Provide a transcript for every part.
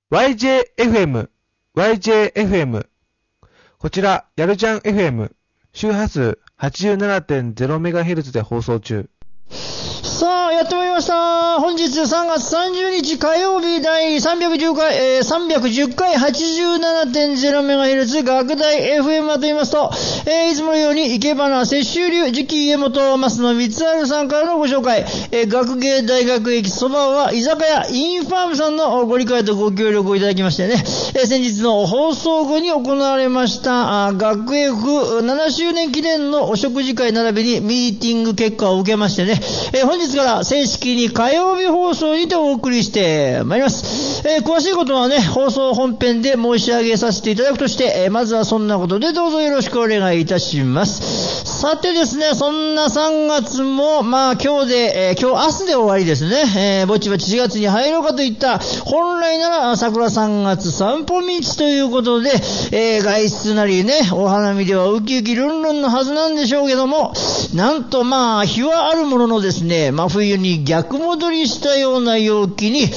YJFM、YJFM。こちら、やるじゃん FM、周波数 87.0MHz で放送中。 さあ、やってまいりました。本日3月30日火曜日第310回、310回 87.0MHz 学大 FM と言いますと、いつものように生け花、摂取流、次期家元、マスの三つあるさんからのご紹介、学芸大学駅そばは居酒屋インファームさんのご理解とご協力をいただきましてね、先日の放送後に行われました、学園府7周年記念のお食事会並びにミーティング結果を受けましてね、本日から正式に火曜日放送にてお送りしてまいります。詳しいことはね、放送本編で申し上げさせていただくとして、まずはそんなことでどうぞよろしくお願いいたします。さてですね、そんな3月も、今日明日で終わりですね。ぼちぼち4月に入ろうかといった、本来なら桜3月散歩道ということで、外出なりね、お花見ではウキウキルンルンのはずなんでしょうけども、なんと日はあるもののですね、真冬に逆戻りしたような陽気に、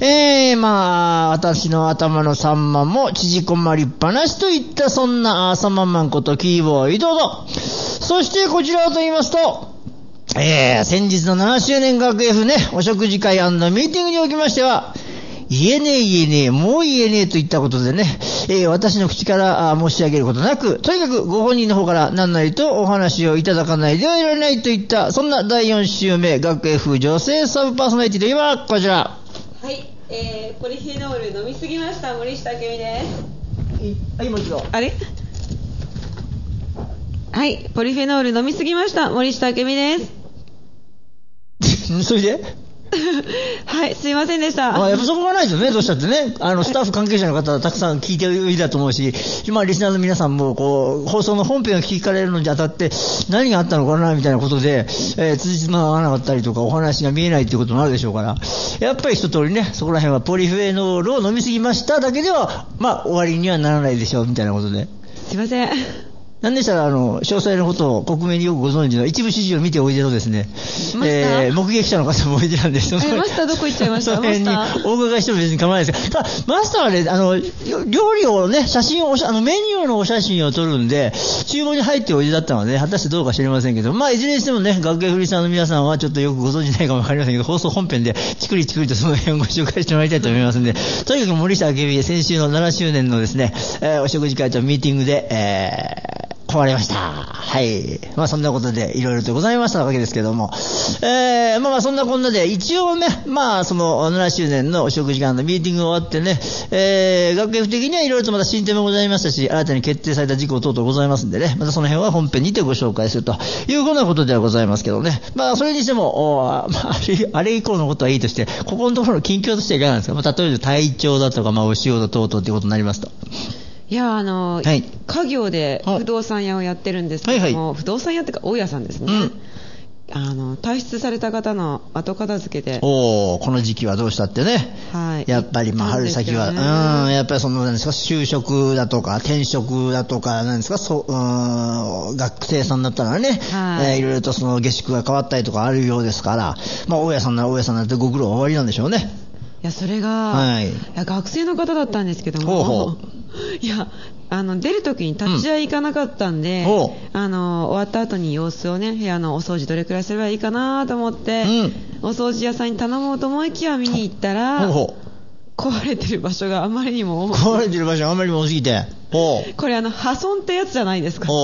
私の頭のサンマも縮こまりっぱなしといった、そんなサマンマンことキーボーイどうぞ。そしてこちらと言いますと、先日の7周年学 F ね、お食事会&ミーティングにおきましては、言えねえ、もう言えねえといったことでね、私の口から申し上げることなく、とにかくご本人の方から何なりとお話をいただかないではいられないといった、そんな第4週目、学 F 女性サブパーソナリティといえばこちら。 はい、ポリフェノール飲みすぎました森下明美です。 はい、もう一度。 あれ？はい、ポリフェノール飲みすぎました森下明美です。 それではい、すいませんでした。 やっぱそこがないとね、どうしたってね、スタッフ関係者の方はたくさん聞いているだと思うし、今リスナーの皆さんも放送の本編を聞かれるのにあたって何があったのかなみたいなことで、辻褄が合わなかったりとかお話が見えないっていうこともあるでしょうから、やっぱり一通りね、そこら辺はポリフェノールを飲みすぎましただけでは終わりにはならないでしょうみたいなことで。 すいません。 なんでしたら詳細のことを克明によくご存知の一部始終を見ておいでのですね、目撃者の方もおいでなんですよ。 マスターどこ行っちゃいました？ その辺にお伺いしても別に構わないですが、ただマスターはね、料理をね、メニューのお写真を撮るんで厨房に入っておいでだったので、果たしてどうか知りませんけど、いずれにしてもね、学芸フリーさんの皆さんはちょっとよくご存知ないかもわかりませんけど、放送本編でチクリチクリとその辺をご紹介してもらいたいと思いますんで、とにかく森下明美先週の7周年のですね、お食事会とミーティングで、壊れました。はい。そんなことでいろいろとございましたわけですけども、そんなこんなで一応ね、その7周年のお食事会のミーティングが終わってね、学園的にはいろいろとまた進展もございましたし、新たに決定された事項等々ございますんでね、またその辺は本編にてご紹介するというふうなことではございますけどね。それにしても、あれ以降のことはいいとして、ここのところの近況としてはいかがなんですか？例えば体調だとか、お仕事等々っていうことになりますと。 いやはい、 家業で不動産屋をやってるんですけども、不動産屋っていうか大家さんですね、退出された方の後片付けで、 この時期はどうしたってね、やっぱり春先は、やっぱり何ですか、就職だとか転職だとか、何ですか、学生さんだったらね、いろいろとその下宿が変わったりとかあるようですから、大家さんなら大家さんなんてご苦労終わりなんでしょうね。 いやそれが、学生の方だったんですけども、いや出るときに立ち会い行かなかったんで、終わった後に様子をね、部屋のお掃除どれくらいすればいいかなと思って、お掃除屋さんに頼もうと思いきや見に行ったら、壊れてる場所があまりにも多すぎて、これ破損ってやつじゃないですか。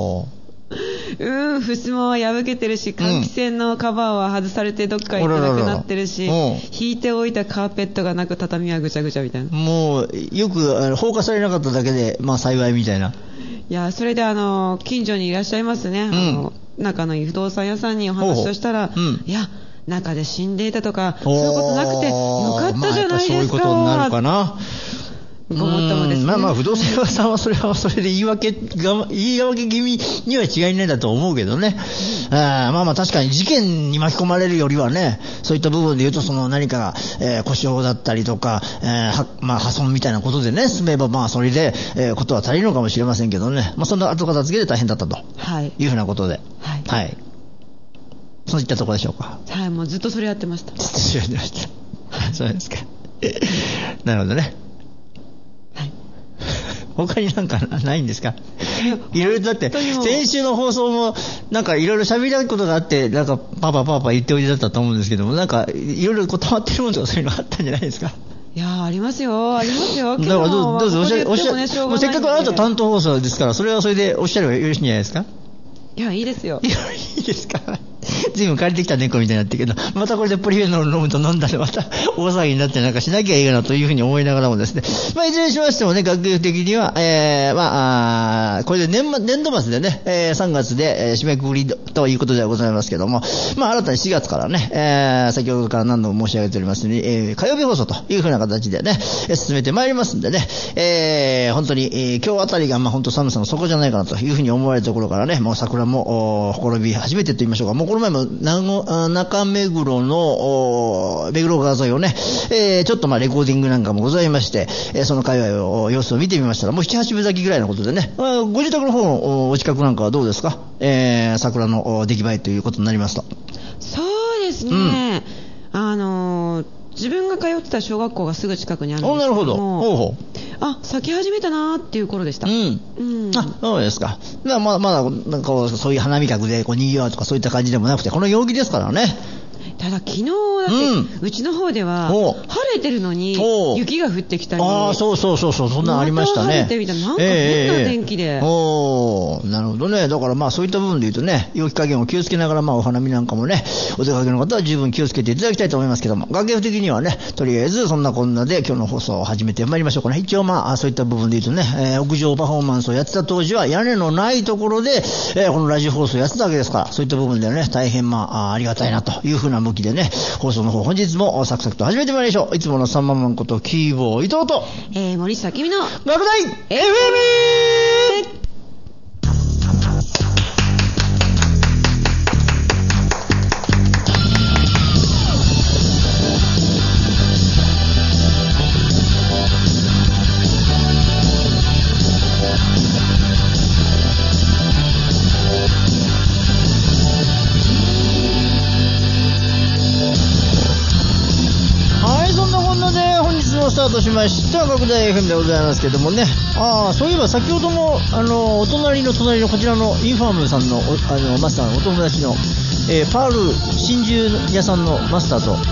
ふすまは破けてるし、換気扇のカバーは外されてどっか行ってなくなってるし、引いておいたカーペットがなく畳はぐちゃぐちゃみたいな。 もうよく放火されなかっただけで幸いみたいな。いやそれで近所にいらっしゃいますね、仲のいい不動産屋さんにお話をしたら、いや中で死んでいたとかそういうことなくてよかったじゃないですか。そういうことになるかな。ごもっともですね。 不動産屋さんはそれはそれで言い訳気味には違いないんだと思うけどね。確かに事件に巻き込まれるよりはね、そういった部分で言うと何かが、故障だったりとか、破損みたいなことでね、済めばそれで、ことは足りるのかもしれませんけどね。そんな後片付けで大変だったと、いうふうなことで、そういったところでしょうか。 もうずっとそれやってました。 そうですか。なるほどね。 他になんかないんですか？いろいろだって、先週の放送も、なんかいろいろ喋りたいことがあって、なんかパパ言っておいでだったと思うんですけども、なんかいろいろ溜まってるものとかそういうのあったんじゃないですか？ いやありますよ。だからどうぞおっしゃる。せっかくあなた担当放送ですから、それはそれでおっしゃればよろしいんじゃないですか？ いや、いいですよ。 いいですか？随分借りてきた猫みたいになってるけど、またこれでポリフェノール飲むと飲んだらまた大騒ぎになってなんかしなきゃいいかなというふうに思いながらもですね、まあいずれにしましてもね、学業的には、これで年度末でね、3月で締めくくりということではございますけども、まあ新たに4月からね、先ほどから何度も申し上げておりますように、火曜日放送というふうな形でね、進めてまいりますんでね、本当に、今日あたりがまあ本当寒さの底じゃないかなというふうに思われるところからね、もう桜もほころび始めてと言いましょうか、もうこの前も中目黒の目黒川沿いをね、ちょっとまあレコーディングなんかもございまして、その界隈を様子を見てみましたら、もう7、8分咲きぐらいのことでね、ご自宅の方のお近くなんかはどうですか？桜の出来栄えということになりますと。 そうですね、自分が通ってた小学校がすぐ近くにあるんですけども、 なるほど。 咲き始めたなーっていう頃でした。 そうですか。まだなんかそういう花見客でこう賑わうとかそういった感じでもなくて、この陽気ですからね。 ただ昨日だって、うちの方では晴れてるのに雪が降ってきたり、 そうそんなのありましたね。 晴れてみたいな、なんか変な天気で、 なるほどね。だからまあそういった部分で言うとね、陽気加減を気をつけながら、まあお花見なんかもね、お出かけの方は十分気をつけていただきたいと思いますけども、学業的にはね、とりあえずそんなこんなで今日の放送を始めてまいりましょうかね。一応まあそういった部分で言うとね、屋上パフォーマンスをやってた当時は屋根のないところで、このラジオ放送をやってたわけですから、そういった部分でね、大変ありがたいなというふうな向きでね、放送の方本日もサクサクと始めてまいりましょう。いつもの3万万ことキーボー伊藤と、 森下君の学大 FM。スタートしました学大 FM でございますけどもね、そういえば先ほどもお隣のこちらのインファームさんのマスターのお友達の、パール真珠屋さんのマスターと、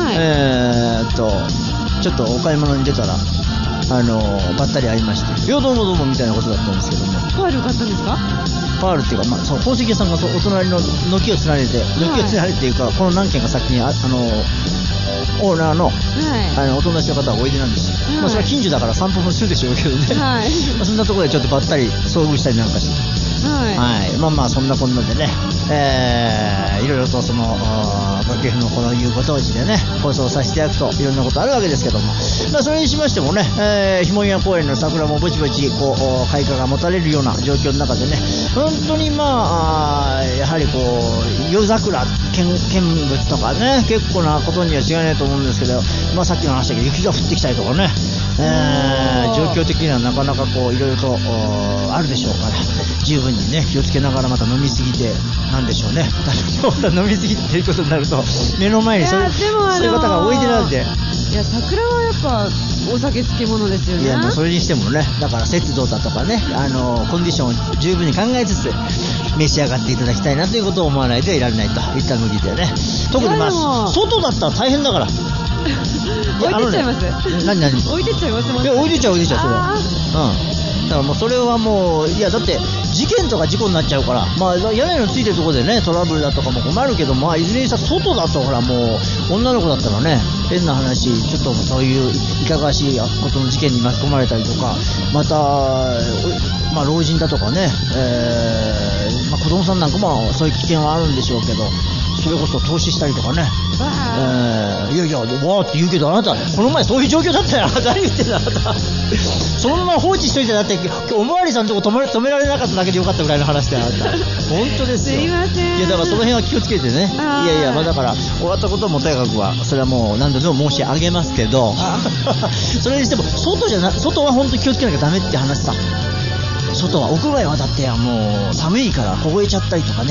ちょっとお買い物に出たらばったり会いまして、どうもみたいなことだったんですけども。 パール買ったんですか？ パールっていうか、まあ、そう宝石屋さんがお隣の軒を連ねてっていうか、この何軒か先にオーナーの、お友達の方がおいでなんですよ。まあそれは近所だから散歩もするでしょうけどね。まあそんなところでちょっとばったり遭遇したりなんかして。まあそんなこんなでね、いろいろとその学級のこのいうご当地でね放送させていただくといろんなことあるわけですけども、まあそれにしましてもね、ひもや公園の桜もぼちぼちこう開花が持たれるような状況の中でね、本当にまあやはりこう夜桜見物とかね結構なことには違いないと思うんですけど、まあさっきの話だけど雪が降ってきたりとかね、状況的にはなかなかこういろいろとあるでしょうから、十分にね気をつけながら、また飲みすぎてなんでしょうね飲みすぎてということになると目の前にそういう方が多いでなんで、 いや桜はやっぱお酒漬物ですよね。 いやもうそれにしてもね、だから節度だとかねコンディションを十分に考えつつ召し上がっていただきたいなということを思わないといられないといった向きでね、特にまあ外だったら大変だから置いてっちゃいます。 何置いてっちゃいます。 いや置いてっちゃうそれは。だからもうそれはもういやだって事件とか事故になっちゃうから、まあ屋根のついてるところでねトラブルだとかも困るけど、まあいずれにしたら外だとほらもう女の子だったらね変な話ちょっとそういういかがわしいことの事件に巻き込まれたりとか、またまあ老人だとかね、まあ子供さんなんかもそういう危険はあるんでしょうけど、それこそ投資したりとかね、いやわーって言うけど、あなたこの前そういう状況だったよ何言ってんだあなたそのまま放置しといて、だっておまわりさんのとこ止められなかっただけでよかったぐらいの話であなた本当ですよ。 すいません。 いやだからその辺は気をつけてね。いやまあだから終わったこともとにかくはそれはもう何度でも申し上げますけどそれにしても外は本当に気をつけなきゃダメって話さ。外は屋外はだってもう寒いから凍えちゃったりとかね、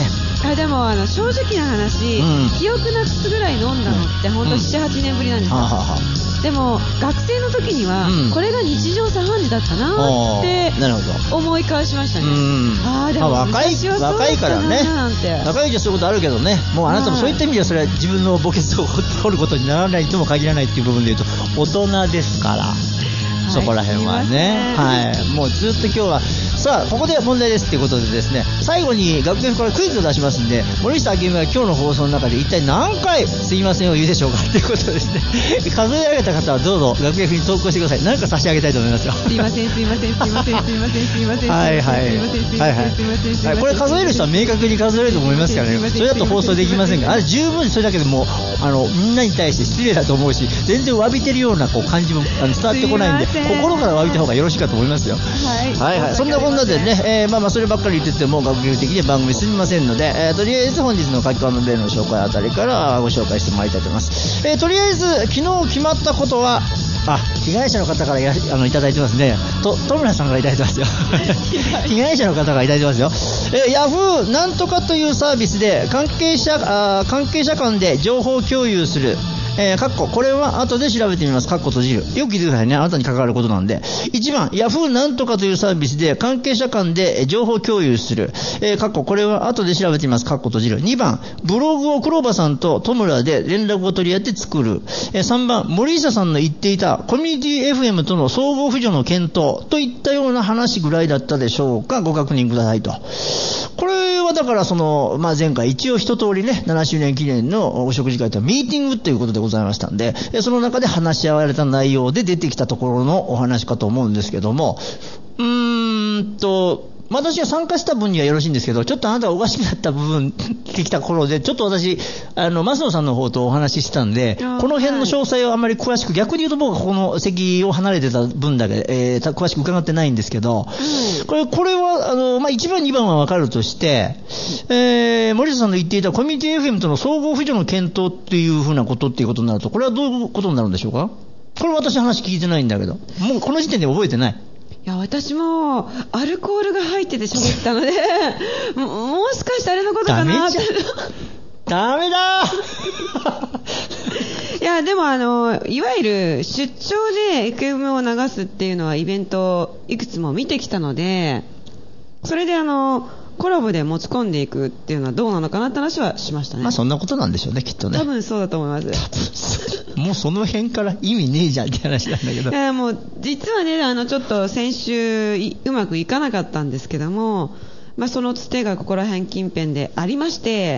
でも正直な話、記憶なくすぐらい飲んだのって本当 7,8 年ぶりなんですよ。でも学生の時にはこれが日常茶飯事だったなって思い返しましたね。でも若いからね、若いじゃそういうことあるけどね、もうあなたもそういった意味ではそれは自分の墓穴を掘ることにならないとも限らないっていう部分で言うと大人ですから、そこら辺はね、もうずっと今日はさあここで問題ですということでですね、最後に学園からクイズを出しますんで、森下明美は今日の放送の中で一体何回すいませんを言うでしょうかということですね。数え上げた方はどうぞ学園に投稿してください。何か差し上げたいと思いますよ。 すいませんすいませんすいませんすいませんすいませんはいはいはい、これ数える人は明確に数えると思いますからね。それだと放送できませんが、あれ十分それだけでもみんなに対して失礼だと思うし、全然詫びてるような感じも伝わってこないんで、心から詫びた方がよろしいかと思いますよ。はいはい、そんなこんなでね、そればっかり言ってても学業的に番組進みませんので、とりあえず本日の書き込み例の紹介あたりからご紹介してまいりたいと思います。とりあえず昨日決まったことは、被害者の方からいただいてますね。戸村さんからいただいてますよ。被害者の方からいただいてますよ。ヤフーなんとかというサービスで関係者間で情報共有する。これは後で調べてみます。閉じる。よく聞いてくださいね。あなたに関わることなんで。1番、ヤフーなんとかというサービスで関係者間で情報共有する。これは後で調べてみます。閉じる。2番、ブログを黒羽さんと戸村で連絡を取り合って作る。3番、森下さんの言っていたコミュニティ FM との総合扶助の検討といったような話ぐらいだったでしょうか。ご確認くださいと。これはだから前回一応一通りね、7周年記念のお食事会とミーティングということでございましたんで、その中で話し合われた内容で出てきたところのお話かと思うんですけども、私が参加した分にはよろしいんですけど、ちょっとあなたがおかしくなった部分できた頃で、ちょっと私増野さんの方とお話ししてたんで、この辺の詳細をあんまり詳しく、逆に言うと僕はここの席を離れてた分だけ、詳しく伺ってないんですけど、これは1番2番は分かるとして、森下さんの言っていたコミュニティ FM との総合扶助の検討っていうふうなことっていうことになると、これはどういうことになるんでしょうか。これ私話聞いてないんだけど、もうこの時点で覚えてない。 いや私もアルコールが入ってて喋ったのでもしかしてあれのことかなってダメだいやでもいわゆる出張で FM を流すっていうのはイベントいくつも見てきたので、それでコラボで持ち込んでいくっていうのはどうなのかなって話はしましたね。 そんなことなんでしょうね、きっとね。 多分そうだと思います。 もうその辺から意味ねえじゃんって話なんだけど。 もう実はねちょっと先週うまくいかなかったんですけども、そのつてがここら辺近辺でありまして、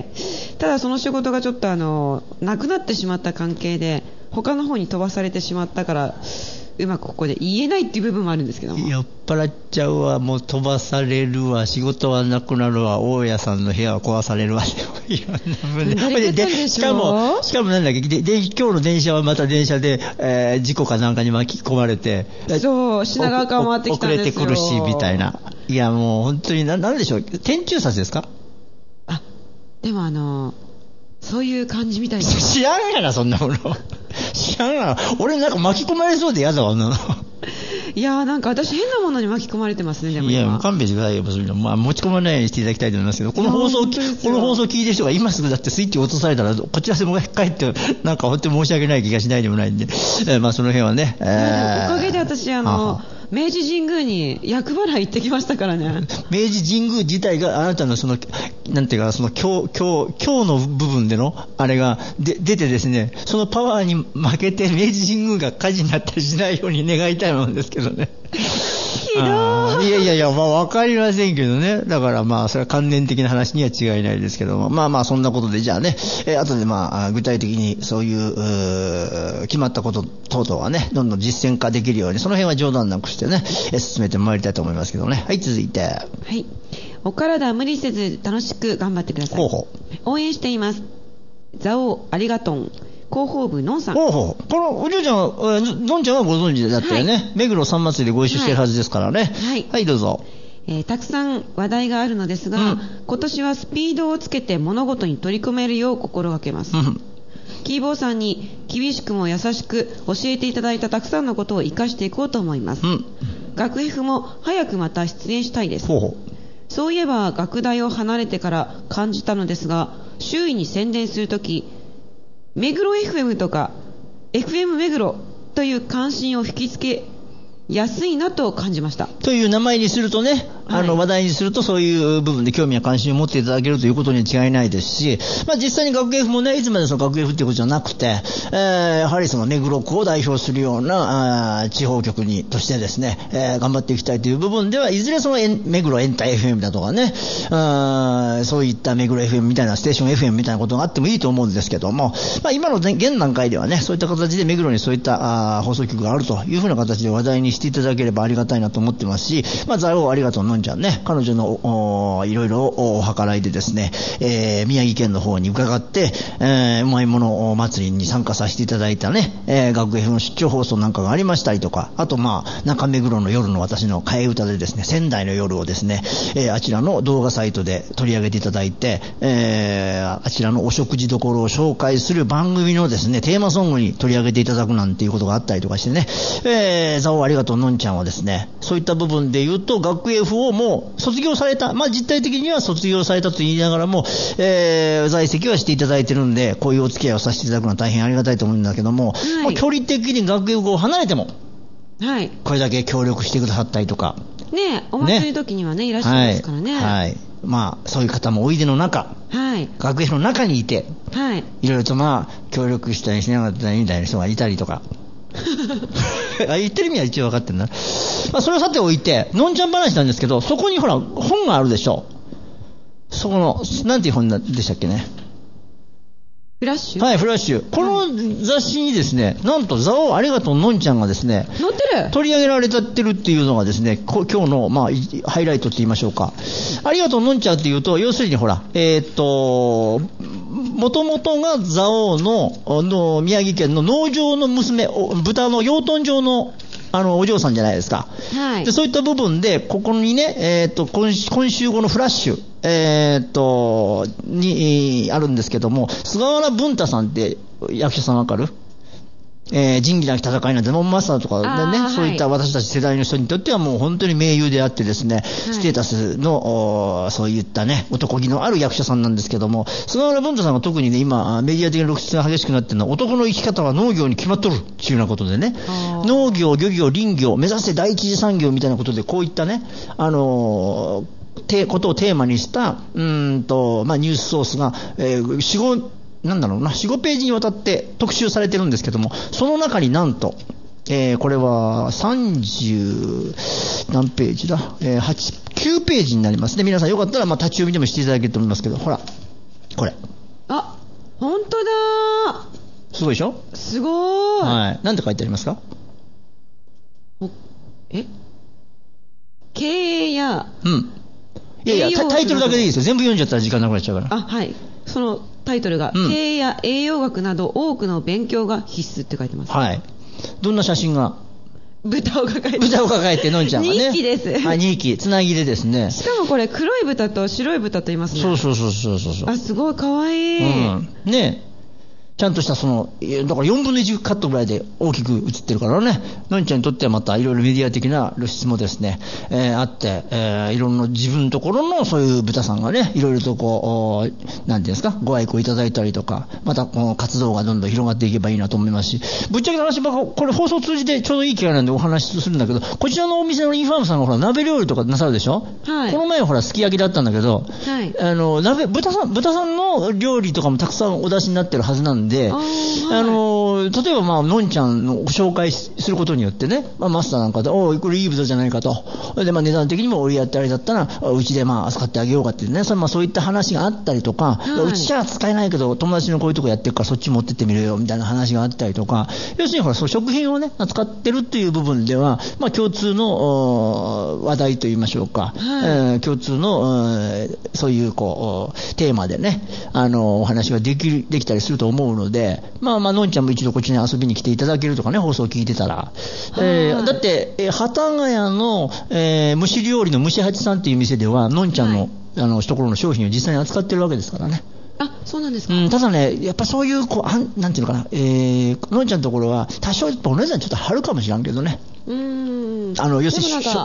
ただその仕事がちょっとなくなってしまった関係で他の方に飛ばされてしまったからうまくここで言えないっていう部分もあるんですけども、 酔っ払っちゃうわ、もう飛ばされるわ、仕事はなくなるわ、大家さんの部屋は壊されるわ、いろんな分で、しかもなんだっけ、今日の電車はまた電車で、事故かなんかに巻き込まれて、 そう品川から回ってきたんですよ。 遅れてくるしみたいな。いやもう本当になんでしょう、天中殺ですか。 でもそういう感じみたいな。 知らんやなそんなもの。知らんやな。俺なんか巻き込まれそうで嫌だわな。 いやなんか私変なものに巻き込まれてますね。でも今いや勘弁してくださいよ。そういうの持ち込まないようにしていただきたいと思いますけど、この放送聞いてる人が今すぐだってスイッチを落とされたらこちらでもう一回帰ってなんか本当に申し訳ない気がしないでもないんで、その辺はね。おかげで私明治神宮に厄払い行ってきましたからね。 明治神宮自体があなたのなんていうか今日の部分でのあれが出てですね、そのパワーに負けて明治神宮が火事になったりしないように願いたいもんですけどね。 ひどい。 いやわかりませんけどね。だからそれは関連的な話には違いないですけども、そんなことでじゃあね、後で具体的にそういう決まったこと等々はね、どんどん実践化できるように、その辺は冗談なくしてね、進めてまいりたいと思いますけどね。はい、続いて。はい。 お体無理せず楽しく頑張ってください。応援しています。ザオありがとん。広報部のんさん。 このお嬢ちゃん、のんちゃんはご存知だったよね。はい、目黒さん祭りでご一緒してるはずですからね。はい、どうぞ。 たくさん話題があるのですが、今年はスピードをつけて物事に取り組めるよう心がけます。キーボーさんに厳しくも優しく教えていただいたたくさんのことを生かしていこうと思います。学 F も早くまた出演したいです。 そういえば学大を離れてから感じたのですが、周囲に宣伝するとき、目黒 FM とか FM 目黒という関心を引きつけ安いなと感じました。 という名前にするとね、話題にするとそういう部分で興味や関心を持っていただけるということに違いないですし、実際に学芸府もね、いつまでその学芸府っていうことじゃなくて、やはりその目黒区を代表するような地方局にとしてですね、頑張っていきたいという部分では、いずれその目黒エンタ FM だとかね、そういった目黒 FM みたいなステーション FM みたいなことがあってもいいと思うんですけども、今の現段階ではね、そういった形で目黒にそういった放送局があるというふうな形で話題にしていただければありがたいなと思ってますし、ザオありがとうのんちゃんね、彼女のいろいろお計らいでですね、宮城県の方に伺って、うまいもの祭りに参加させていただいたね、学芸の出張放送なんかがありましたりとか、あと中目黒の夜の私の替え歌でですね、仙台の夜をですね、あちらの動画サイトで取り上げていただいて、あちらのお食事どころを紹介する番組のですね、テーマソングに取り上げていただくなんていうことがあったりとかしてね、ザオありがとうのんちゃんはですね、そういった部分で言うと学芸府をもう卒業された、実態的には卒業されたと言いながらも、在籍はしていただいてるんで、こういうお付き合いをさせていただくのは大変ありがたいと思うんだけども、もう距離的に学芸府を離れても、これだけ協力してくださったりとかね、お祭りの時にはね、いらっしゃいますからね。 そういう方もおいでの中、学芸府の中にいて、いろいろと協力したりしなかったりみたいな人がいたりとか言ってる意味は一応分かってるな。それをさておいて、のんちゃん話なんですけど、そこにほら本があるでしょ。そこのなんていう本でしたっけね。 フラッシュ。 フラッシュ。この雑誌にですね、なんとザオありがとうのんちゃんがですね、 載ってる。 取り上げられてるっていうのがですね、今日のハイライトって言いましょうか。ありがとうのんちゃんっていうと、要するにほら、もともとがザオの宮城県の農場の娘、豚の養豚場のお嬢さんじゃないですか。でそういった部分でここにね、今週後のフラッシュにあるんですけども、菅原文太さんって役者さんわかる？仁義なき戦いなんてモンマスターとかでね、そういった私たち世代の人にとってはもう本当に名優であってですね、ステータスのそういったね男気のある役者さんなんですけども、菅原文太さんが特にね今メディア的な露出が激しくなってるのは、男の生き方は農業に決まっとるっていうようなことでね、農業、漁業、林業目指せ第一次産業みたいなことで、こういったねことをテーマにしたニュースソースが、4,5 ページにわたって特集されてるんですけども、その中になんと、これは30何ページだ、9ページになりますね。皆さんよかったら立ち読みでもしていただけると思いますけど、ほらこれ、 本当だ、 すごいでしょ。 すごい。 なんて書いてありますか？ 経営や、 いやタイトルだけでいいですよ。全部読んじゃったら時間なくなっちゃうから。 そのタイトルが、経営や栄養学など多くの勉強が必須って書いてます。 どんな写真が？ 豚を抱えてのんちゃんがね、 2匹です。 2匹つなぎでですね。 しかもこれ黒い豚と白い豚と言いますね。 そうすごいかわいい。 ね、ちゃんとしただから4分の1カットぐらいで大きく映ってるからね、のんちゃんにとってはまたいろいろメディア的な露出もですね、あって、いろんな自分のところのそういう豚さんがね、いろいろとこう、なんていうんですか、ご愛顧いただいたりとか、またこの活動がどんどん広がっていけばいいなと思いますし、ぶっちゃけ話、これ放送通じてちょうどいい機会なんでお話しするんだけど、こちらのお店のインファームさんがほら、鍋料理とかなさるでしょ。この前ほら、すき焼きだったんだけど、豚さんの料理とかもたくさんお出しになってるはずなんで、例えばのんちゃんのご紹介することによってね、マスターなんかでこれいい豚じゃないかと、で値段的にも折り合ってあれだったらうちで扱ってあげようかっていうね、そういった話があったりとか、うちじゃ使えないけど友達のこういうとこやってるからそっち持ってってみるよみたいな話があったりとか、要するにほらそう食品をね扱ってるっていう部分では、共通の話題といいましょうか、共通のそういうテーマでねお話ができたりすると思うので、のんちゃんも一度こっちに遊びに来ていただけるとかね、放送を聞いてたら、だって幡ヶ谷の、蒸し料理の蒸し八さんっていう店ではのんちゃんの、ところの商品を実際に扱ってるわけですからね。 そうなんですか。 ただね、やっぱそういうなんていうのかな、のんちゃんのところは多少お値段ちょっと張るかもしれんけどね。要するに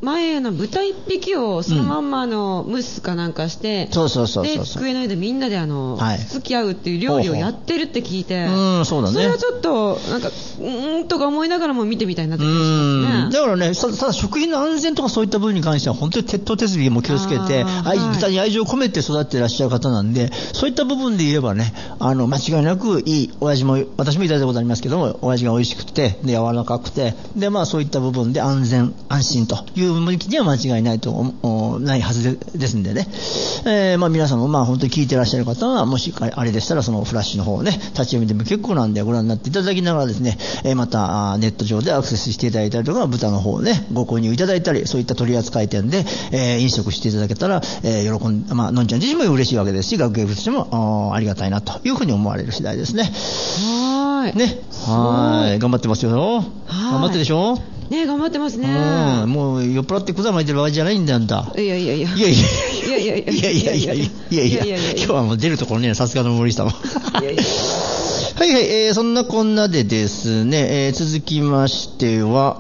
前豚1匹をそのまんま蒸すかなんかして、 そうで机の上でみんなで付き合うっていう料理をやってるって聞いて、 そうだね、 それはちょっとなんかとか思いながらも見てみたいなって気がしますね。 だからね、ただ食品の安全とかそういった部分に関しては本当に徹頭徹尾も気をつけて、豚に愛情を込めて育っていらっしゃる方なんで、そういった部分で言えばね、間違いなくいいお味も、私もいただいたことありますけども、お味が美味しくて、で柔らかくて、でそういった部分で安全安心という向きには間違いないはずですんでね、皆さんも本当に聞いていらっしゃる方は、もしあれでしたらそのフラッシュの方をね、立ち読みでも結構なんでご覧になっていただきながらですね、またネット上でアクセスしていただいたりとか、豚の方をねご購入いただいたり、そういった取扱店で、飲食していただけたら、喜んで、のんちゃん自身も嬉しいわけですし、学芸部としてもありがたいなというふうに思われる次第ですね。頑張ってますよ。頑張ってでしょね、頑張ってますね。 もう酔っ払って管巻いてる場合じゃないんだよ、あんた。 いやいや今日はもう出るところね、さすがの森下も。そんなこんなでですね、続きましては、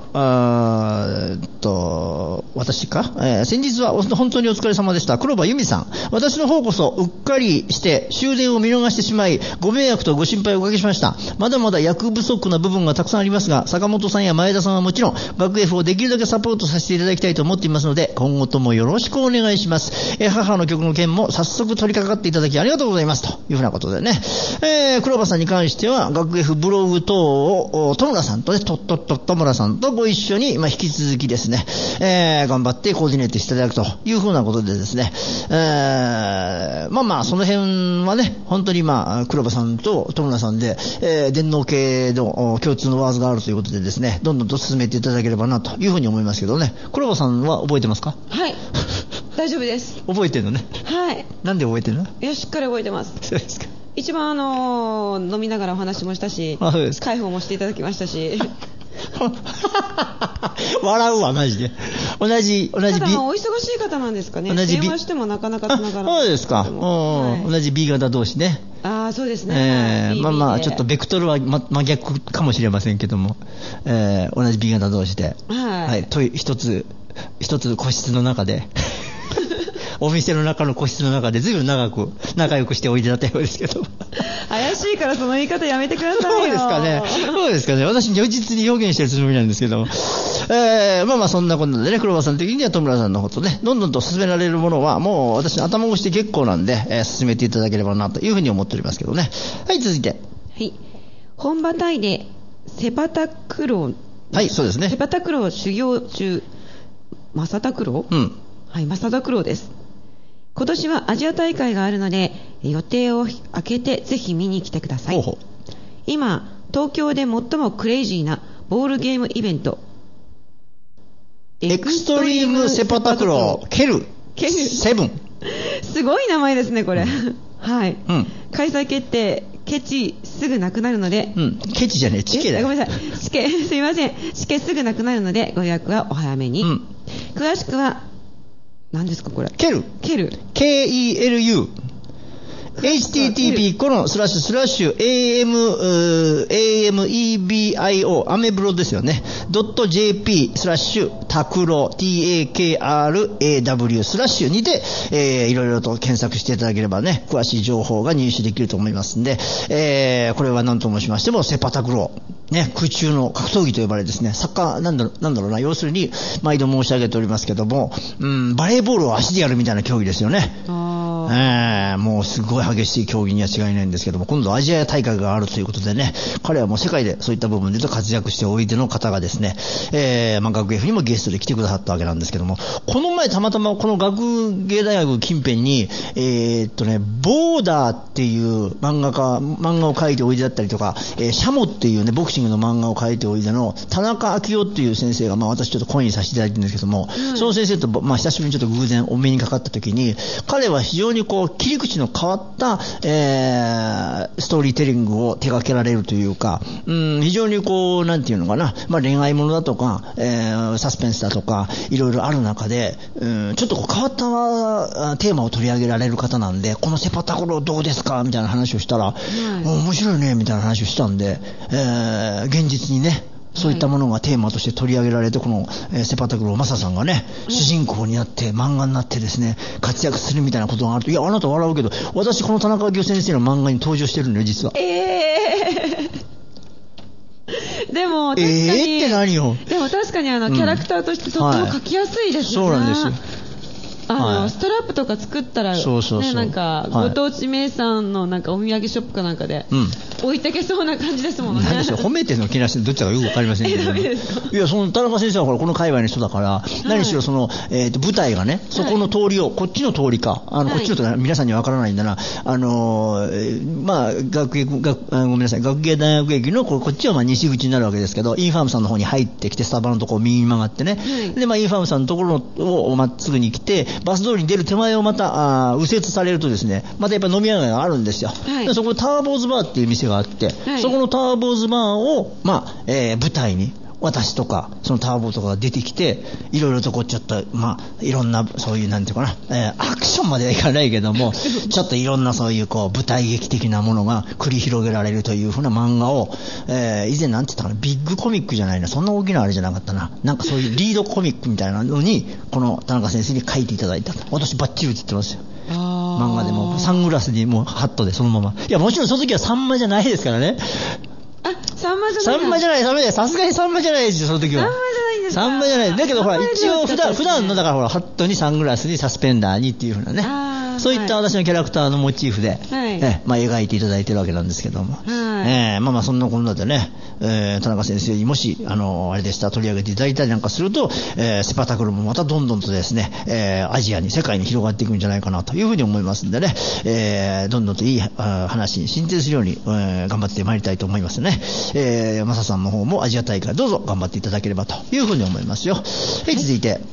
私か、先日は本当にお疲れ様でした。黒羽由美さん。私の方こそうっかりして終電を見逃してしまい、ご迷惑とご心配をおかけしました。まだまだ役不足な部分がたくさんありますが、坂本さんや前田さんはもちろん、学 F をできるだけサポートさせていただきたいと思っていますので、今後ともよろしくお願いします。母の曲の件も早速取り掛かっていただきありがとうございますというふうなことでね、黒羽さんに関しては学 F ブログ等を戸村さんとね、戸村さんとご一緒に、引き続きですね、頑張ってコーディネートしていただくというふうなことでですね、その辺はね、本当に黒羽さんと戸村さんで、電脳系の共通のワードがあるということでですね、どんどんと進めていただければなというふうに思いますけどね。黒羽さんは覚えてますか？ はい。大丈夫です。 覚えてるのね。 はい。 なんで覚えてるの？ いや、しっかり覚えてます。 そうですか。 一番飲みながらお話もしたし、介抱もしていただきましたし。 笑うわマジで。同じただお忙しい方なんですかね。電話してもなかなか繋がらない。 そうですか。同じ B 型同士ね。 そうですね。 ちょっとベクトルは真逆かもしれませんけども、同じ B 型同士で、一つ個室の中でお店の中の個室の中でずいぶん長く仲良くしておいでだったようですけど。 怪しいからその言い方やめてくださいよ。 そうですかね。私如実に表現してるつもりなんですけども、そんなことでね、黒羽さん的には戸村さんのことね、どんどんと進められるものはもう私の頭越しで結構なんで、進めていただければなというふうに思っておりますけどね。はい、続いて。 はい。本場タイでセパタクロー。 はい、そうですね。 セパタクロー修行中、マサタクロー？はい、マサタクローです。今年はアジア大会があるので予定を空けてぜひ見に来てください。今東京で最もクレイジーなボールゲームイベントエクストリームセパタクローケルセブン、 すごい名前ですねこれ。はい、開催決定。ケチすぐなくなるので、 ケチじゃねえ、チケだよ。 ごめんなさい、チケすいません、チケすぐなくなるのでご予約はお早めに。詳しくは何ですかこれ？ ケル KELU http://amebio アメブロですよね .jp/takro TAKRAW/ にて、いろいろと検索していただければね、詳しい情報が入手できると思いますんで、これは何と申しましてもセパタクロー、ね、空中の格闘技と呼ばれですね、サッカーなんだろうな、要するに毎度申し上げておりますけども、バレーボールを足でやるみたいな競技ですよね。もうすごい激しい競技には違いないんですけども、今度アジア大会があるということでね、彼はもう世界でそういった部分で活躍しておいでの方がですね、学 F にもゲストで来てくださったわけなんですけども、この前たまたまこの学芸大学近辺にボーダーっていう漫画を描いておいでだったりとか、シャモっていうねボクシングの漫画を描いておいでの田中昭夫っていう先生が、私ちょっと講演させていただいてるんですけども、その先生と久しぶりにちょっと偶然お目にかかった時に、彼は非常に切り口の変わった、ストーリーテリングを手掛けられるというか、非常になんていうのかな、恋愛ものだとか、サスペンスだとかいろいろある中で、ちょっと変わったテーマを取り上げられる方なんで、このセパタクローどうですかみたいな話をしたら、面白いねみたいな話をしたんで、現実にねそういったものがテーマとして取り上げられて、この、セパタクローマサさんがね、主人公になって漫画になってですね、活躍するみたいなことがあると、いや、あなた笑うけど、私この田中義先生の漫画に登場してるのよ、実は。 でも確かに、 って何よ。 でも確かにキャラクターとしてとっても描きやすいですよね。 そうなんですよ。 ストラップとか作ったら、ね、なんか、ご当地名産のなんかお土産ショップかなんかで、置いてけそうな感じですもんね。 何でしょう、褒めてるの気なしでどっちかよくわかりませんけど、ね、いや、その田中先生はこの界隈の人だから、何しろその、舞台がね、そこの通りを、こっちの通りか、こっちの通り皆さんにはわからないんだな、まあ、ごめんなさい、学芸大学駅のこっちはまあ西口になるわけですけど、インファームさんの方に入ってきて、スタバのところを右に曲がってね、で、まあ、インファームさんのところをまっすぐに来て、バス通りに出る手前をまた右折されるとですね、またやっぱ飲み屋街があるんですよ。でそこにターボーズバーっていう店があって、そこのターボーズバーを、まあ舞台に私とかそのターボーとかが出てきて、いろいろとこうちょっとまあいろんなそういうなんていうかな、アクションまではいかないけどもちょっといろんなそういうこう舞台劇的なものが繰り広げられるというふうな漫画を、以前なんて言ったかな、ビッグコミックじゃないな、そんな大きなあれじゃなかったな、なんかそういうリードコミックみたいなのにこの田中先生に書いていただいた。私バッチリ写ってますよ。漫画でもサングラスにもうハットでそのまま。いやもちろんその時はサンマじゃないですからね。 サンマじゃない。 サンマじゃない、ダメだよ。さすがにサンマじゃないですよ、その時は。 サンマじゃないんですか。 サンマじゃない。だけどほら、一応普段のだからほら、ハットにサングラスにサスペンダーにっていう風なね。そういった私のキャラクターのモチーフで、まあ描いていただいてるわけなんですけども。まあまあそんなこんなでね、田中先生にもし、あれでしたら取り上げていただいたりなんかすると、セパタクロもまたどんどんとですね、アジアに、世界に広がっていくんじゃないかなというふうに思いますんでね、どんどんといい話に進展するように、頑張ってまいりたいと思いますね。マサさんの方もアジア大会どうぞ頑張っていただければというふうに思いますよ。続いて。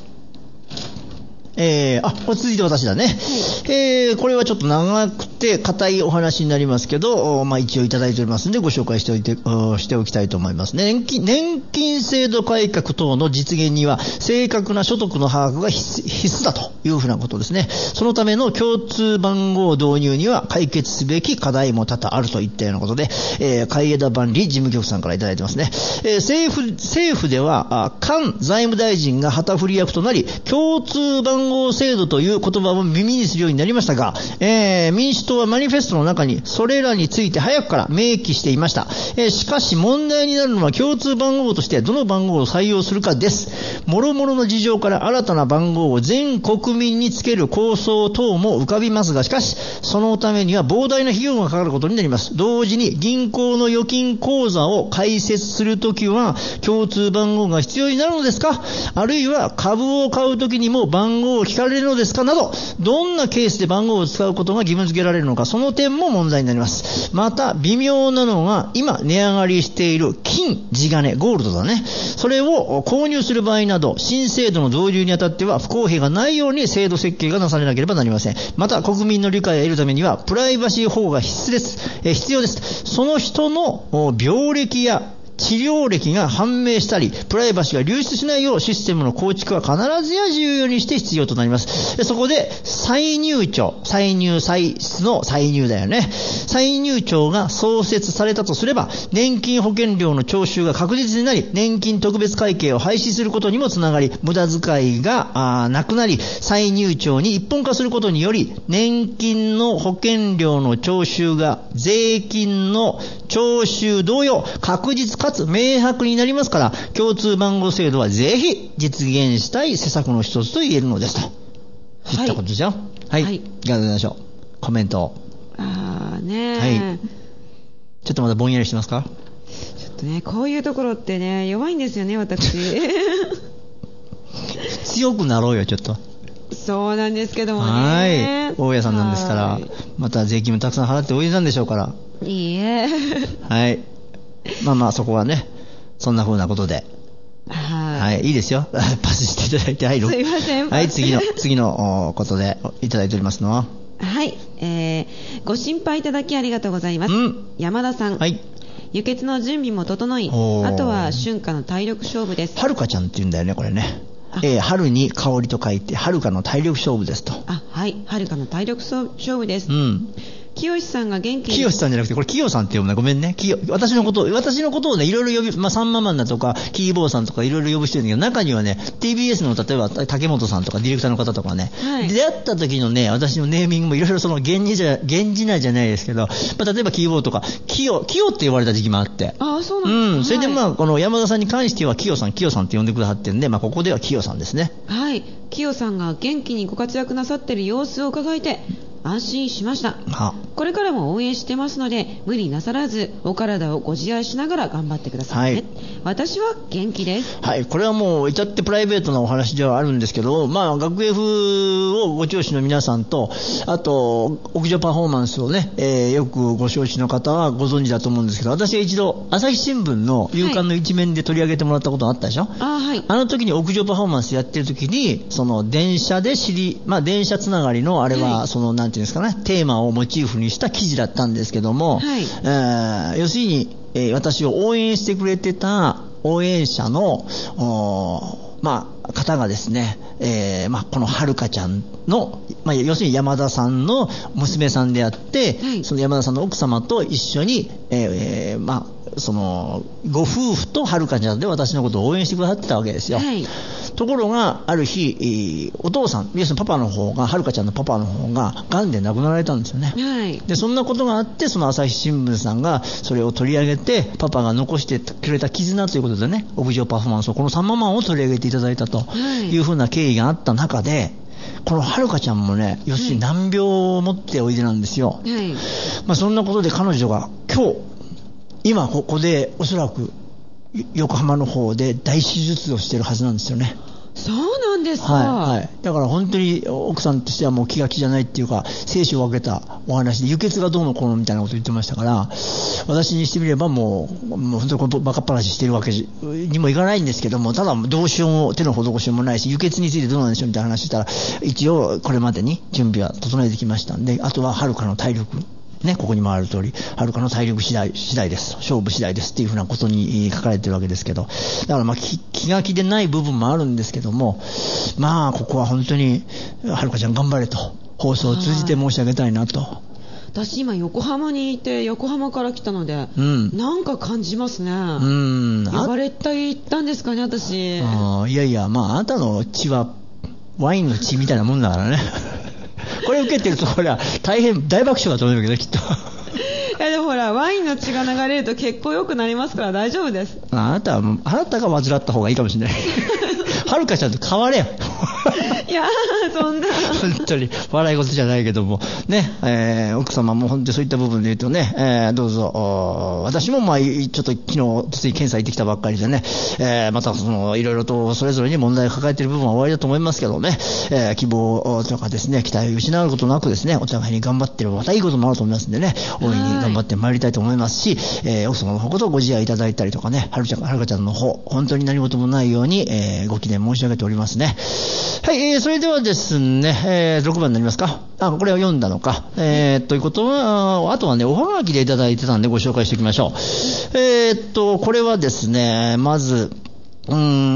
続いて私だね。これはちょっと長くて硬いお話になりますけど、まあ一応いただいておりますのでご紹介しておきたいと思いますね。年金制度改革等の実現には正確な所得の把握が必須だというふうなことですね。そのための共通番号導入には解決すべき課題も多々あるといったようなことで、海江田万里事務局さんからいただいてますね。政府では菅財務大臣が旗振り役となり、共通番号制度という言葉を耳にするようになりましたが、民主党はマニフェストの中にそれらについて早くから明記していました。しかし問題になるのは共通番号としてどの番号を採用するかです。諸々の事情から新たな番号を全国民につける構想等も浮かびますが、しかしそのためには膨大な費用がかかることになります。同時に銀行の預金口座を開設するときは共通番号が必要になるのですか、あるいは株を買うときにも番号を聞かれるのですかなど、どんなケースで番号を使うことが義務付けられるのか、その点も問題になります。また微妙なのが今値上がりしている金、地金、ゴールドだね。それを購入する場合など新制度の導入にあたっては不公平がないように制度設計がなされなければなりません。また国民の理解を得るためにはプライバシー保護が必要です。その人の病歴や治療歴が判明したり、プライバシーが流出しないようシステムの構築は必ずや重要にして必要となります。そこで歳入庁、歳入歳出の歳入だよね。歳入庁が創設されたとすれば、年金保険料の徴収が確実になり、年金特別会計を廃止することにもつながり、無駄遣いがなくなり、歳入庁に一本化することにより、年金の保険料の徴収が税金の徴収同様確実かつ明白になりますから、共通番号制度はぜひ実現したい施策の一つと言えるのですといったことですよ。はい、いかがでしょう、コメントを。はい、ちょっとまだぼんやりしてますか。 ちょっとね、こういうところってね弱いんですよね、私強くなろうよ、ちょっと。 そうなんですけどもね。 はい、大家さんなんですから、また税金もたくさん払っておいでなんでしょうから。 いいえはい、まあまあそこはね、そんな風なことで、はい、いいですよパスしていただいて、はい、 すいません、 はい、次のことでいただいておりますのは、 はい、ご心配いただきありがとうございます、山田さん。はい、輸血の準備も整い、あとは春夏の体力勝負です。 はるかちゃんって言うんだよね、これね。春に香りと書いてはるかの体力勝負ですと。 はい、はるかの体力勝負です。 清さんが元気に。 清さんじゃなくて、これ清さんって呼ぶな。ごめんね。私のことをね、いろいろ呼び、サンママンだとか、キーボーさんとかいろいろ呼ぶ人いるんだけど、中にはね、TBS の例えば、竹本さんとかディレクターの方とかね、出会った時のね、私のネーミングもいろいろ源氏名じゃないですけど、例えばキーボーとか、清って呼ばれた時期もあって。 そうなんですか。それでこの山田さんに関しては、清さんって呼んでくださってるんで、ここでは清さんですね。 はい。清さんが元気にご活躍なさっている様子を伺えて安心しました。これからも応援してますので、無理なさらずお体をご自愛しながら頑張ってくださいね。私は元気です。 はい。これはもう至ってプライベートなお話ではあるんですけど、学 F をご聴取の皆さんと、あと屋上パフォーマンスをね、よくご承知の方はご存知だと思うんですけど、私は一度朝日新聞の夕刊の一面で取り上げてもらったことがあったでしょ。 はい。 あの時に屋上パフォーマンスやってる時に、その電車で電車つながりのあれは、なんていうんですかね、テーマをモチーフにした記事だったんですけども、要するに、私を応援してくれてた応援者の方がですね、このはるかちゃんの、要するに山田さんの娘さんであって、その山田さんの奥様と一緒に、ご夫婦とはるかちゃんで私のことを応援してくださってたわけですよ。ところがある日、お父さん、要するにパパの方が、はるかちゃんのパパの方ががんで亡くなられたんですよね。でそんなことがあって、その朝日新聞さんがそれを取り上げて、パパが残してくれた絆ということでね、屋上パフォーマンスをこの3ママンを取り上げていただいたというふうな経緯があった中で、このはるかちゃんもね、要するに難病を持っておいでなんですよ。そんなことで彼女が今ここでおそらく横浜の方で大手術をしてるはずなんですよね。 そうなんですか。 だから本当に奥さんとしてはもう気が気じゃないっていうか、生死を分けたお話で、輸血がどうのこうのみたいなことを言ってましたから、私にしてみればもう本当にバカっ話してるわけにもいかないんですけども、ただどうしようも手の施しようもないし、輸血についてどうなんでしょうみたいな話したら、一応これまでに準備は整えてきましたんで、あとははるかの体力ね、ここにもある通り、はるかの体力次第です、勝負次第ですっていうふうなことに書かれてるわけですけど、だから気が気でない部分もあるんですけども、ここは本当にはるかちゃん頑張れと、放送を通じて申し上げたいなと。 私今横浜にいて、横浜から来たので、なんか感じますね。呼ばれていったんですかね、私。 いや、あなたの血はワインの血みたいなもんだからね。これ受けてるとこれは大爆笑だと思うけど、きっと。 でもほら、ワインの血が流れると結構良くなりますから大丈夫です。 あなたが患った方がいいかもしれない。はるかちゃんと変われよ。 いやそんな本当に笑い事じゃないけどもね、奥様も本当にそういった部分で言うとね、どうぞ。私もちょっと昨日つい検査行ってきたばっかりでね、またいろいろとそれぞれに問題を抱えている部分は終わりだと思いますけどね、希望とかですね、期待を失うことなくですね、お互いに頑張っている、またいいこともあると思いますんでね、大いに頑張ってまいりたいと思いますし、奥様の方とご自愛いただいたりとかね、はるかちゃんの方本当に何事もないように、ご記念申し上げておりますね。はい、それではですね、6番になりますか。これを読んだのか。ということは、あとはね、おはがきでいただいてたんでご紹介しておきましょう。これはですね、まず、私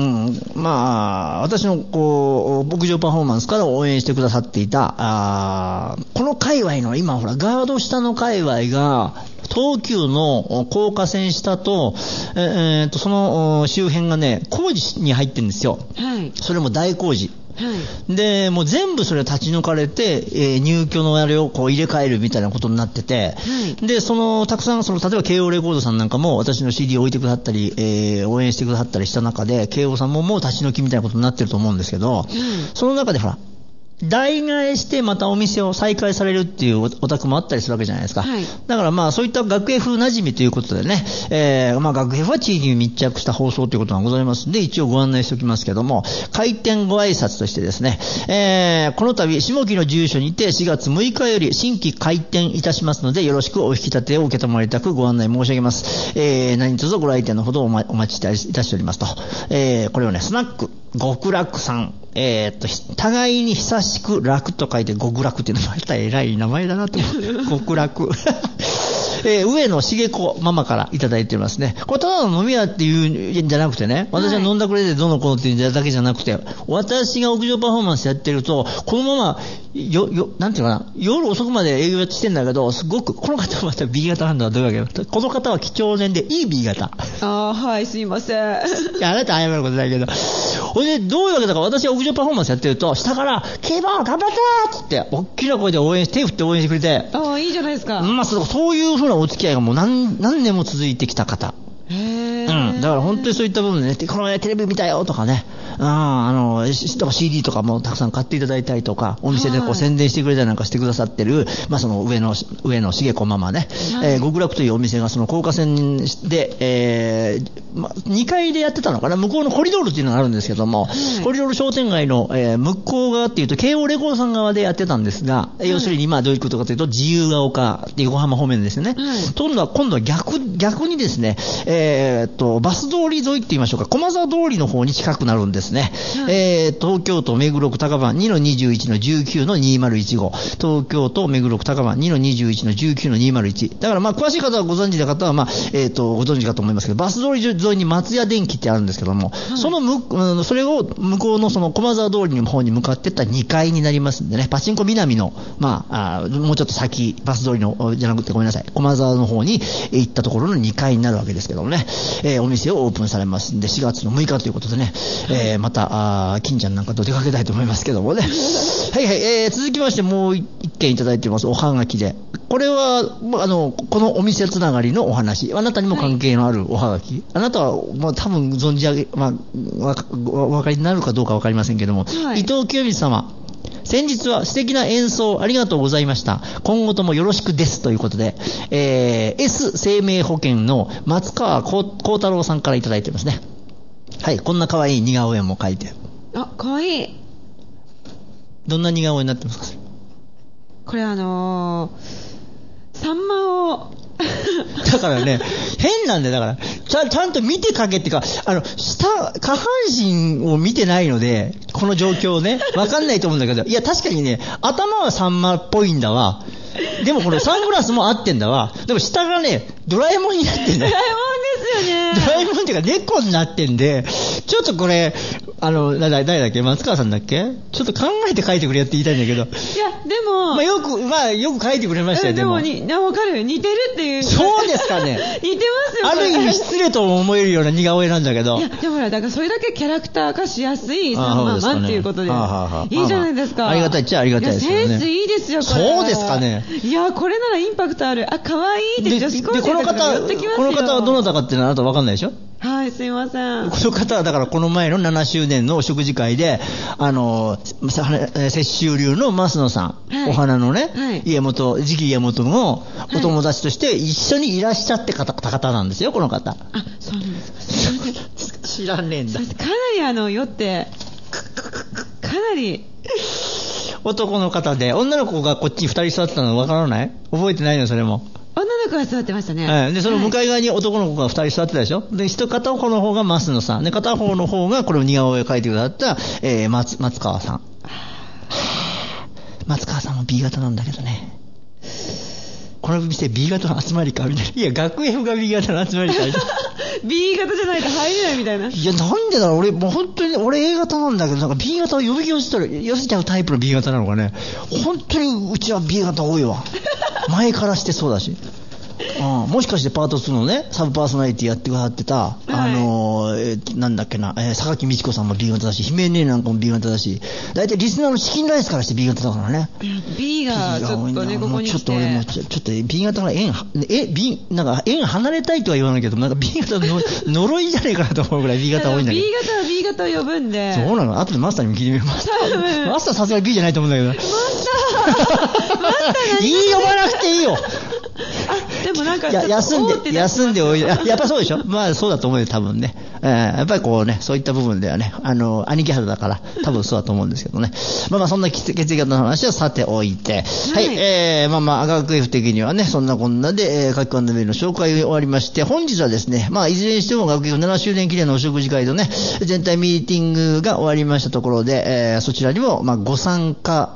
の牧場パフォーマンスから応援してくださっていた、この界隈の今ほら、ガード下の界隈が、東急の高架線下と、その周辺がね、工事に入ってるんですよ。それも大工事。でもう全部それ立ち退かれて、入居のあれを入れ替えるみたいなことになってて、でたくさん例えば慶応レコードさんなんかも私の CD を置いてくださったり、応援してくださったりした中で、慶応さんももう立ち退きみたいなことになってると思うんですけど、その中でほら代替えしてまたお店を再開されるっていうお宅もあったりするわけじゃないですか。だからそういった学 F 馴染みということでね、学 F は地域に密着した放送ということがございますので、一応ご案内しておきますけども、開店ご挨拶としてですね、この度下木の住所にて4月6日より新規開店いたしますので、よろしくお引き立てを受け止まりたくご案内申し上げます。何卒ご来店のほどお待ちいたしておりますと。これをね、スナック極楽さん、互いに久しく楽と書いて極楽っていうのもまた偉い名前だなと思う。極楽上野茂子ママからいただいてますね。これただの飲み屋っていうんじゃなくてね、私は飲んだくれでどの子っていうんだけじゃなくて、私が屋上パフォーマンスやってると、このまま、なんていうかな、夜遅くまで営業してんだけど、すごく、この方はまた B 型なんだ、どういうわけ？この方は几帳面でいい B 型。 はい、すいません。 いや、あなた謝ることないけど。ほいで、どういうわけだか私は屋上パフォーマンスやってると、下から、キーボー頑張ってーって、大きな声で手振って応援してくれて。 いいじゃないですか。 まあ、そういう風なお付き合いがもう何年も続いてきた方。だから本当にそういった部分でね、このね、テレビ見たよとかね、CD とかもたくさん買っていただいたりとか、お店でこう宣伝してくれたりなんかしてくださってる、まあその上野茂子ママね、極楽というお店がその高架線で、2階でやってたのかな、向こうのコリドールっていうのがあるんですけども、コリドール商店街の、向こう側っていうと、京王レコードさん側でやってたんですが、要するにまあどういうことかというと、自由が丘って横浜方面ですよね。今度は逆にですね、バス通り沿いって言いましょうか、駒沢通りの方に近くなるんですね。東京都目黒区高番 2-21-19-2015、東京都目黒区高番 2-21-19-201。だからまあ詳しい方はご存知の方はまあご存知かと思いますけど、バス通り沿いに松屋電機ってあるんですけども、それを向こうのその駒沢通りの方に向かってった2階になりますんでね、パチンコ南のまあもうちょっと先、バス通りのじゃなくてごめんなさい、駒沢の方に行ったところの2階になるわけですけどもね、お店をオープンされますんで、4月の6日ということでね、また金ちゃんなんかと出かけたいと思いますけどもね。はいはい、続きましてもう一件いただいてます。おはがきで。これはこのお店つながりのお話、あなたにも関係のあるおはがき、あなたはまあ多分存じ上げ、まあお分かりになるかどうか分かりませせんけども、伊藤清水様、先日は素敵な演奏ありがとうございました。今後ともよろしくですということで、S 生命保険の松川幸太郎さんからいただいてますね。はい、こんな可愛い似顔絵も描いて。 可愛い。 どんな似顔絵になってますか？ これサンマをだからね、変なんだよ。だからちゃんと見て描けっていうか、下半身を見てないので、この状況ね、わかんないと思うんだけど、いや確かにね、頭はサンマっぽいんだわ。でもこのサングラスも合ってんだわ。でも下がね、ドラえもんになってんだよ。 ドラえもんですよね。 ドラえもんっていうか猫になってんで、ちょっとこれ、誰だっけ、松川さんだっけ、ちょっと考えて書いてくれよって言いたいんだけど。いや、 でも。 よく書いてくれましたよ、 でもわかる、似てるっていう。 そうですかね。 似てますよ。 ある意味失礼とも思えるような似顔絵なんだけど。 いや、でもだからそれだけキャラクター化しやすいサンママンっていうことで。いいじゃないですか。 ありがたいっちゃありがたいですよね。 センスいいですよ、これ。 そうですかね。 いや、これならインパクトある。可愛いって女子高生とか寄ってきますよ。 この方はどなたかっていうのはあなた分かんないでしょ？ はい、すいません。 この方はだからこの前の7周年のお食事会で、雪舟流の増野さん、お花のね、次期家元のお友達として一緒にいらっしゃってた方なんですよ、この方。 そうなんですか。 知らねえんだ。 かなり酔って、かなり。 男の方で、女の子がこっちに2人座ってたの分からない？覚えてないの、それも。 女の子が座ってましたね。 で、その向かい側に男の子が2人座ってたでしょ。で、片方の方が増野さん。で、片方の方がこれを似顔絵を描いてくださった、松川さん。松川さんも B 型なんだけどね。この店 B 型の集まりかみたいな。いや、学園が B 型の集まりかみたいな。 B 型じゃないと入れないみたいな。 いや、なんでだろう、もう本当に、俺 A 型なんだけど、なんか B 型を呼び寄せちゃうタイプの B 型なのかね。本当にうちは B 型多いわ。前からしてそうだし。もしかしてパート2のね、サブパーソナリティやってくださってた、なんだっけな、榊美智子さんも B 型だし、姫ねえなんかも B 型だし、大体リスナーのチキンライスからして B 型だからね。 B がちょっとね、ここに来て。 ちょっと俺も、ちょっと B 型からなんか縁離れたいとは言わないけど、なんか B 型の呪いじゃねえかなと思うぐらい B 型多いんだけど。 B 型は B 型を呼ぶんで。 そうなの？後でマスターにも聞いてみる。マスターさすがに B じゃないと思うんだけど。マスター言い呼ばなくていいよ。 でもなんか休んでおいで。やっぱそうでしょ。まあそうだと思うよ、多分ね。やっぱりこうね、そういった部分ではね、兄貴肌だから多分そうだと思うんですけどね。まあそんな血液型の話はさておいて、はい、学 F 的にはね、そんなこんなで、書き込んだメールの紹介終わりまして、本日はですね、いずれにしても学 F 7周年記念のお食事会とね、全体ミーティングが終わりましたところで、そちらにもご参加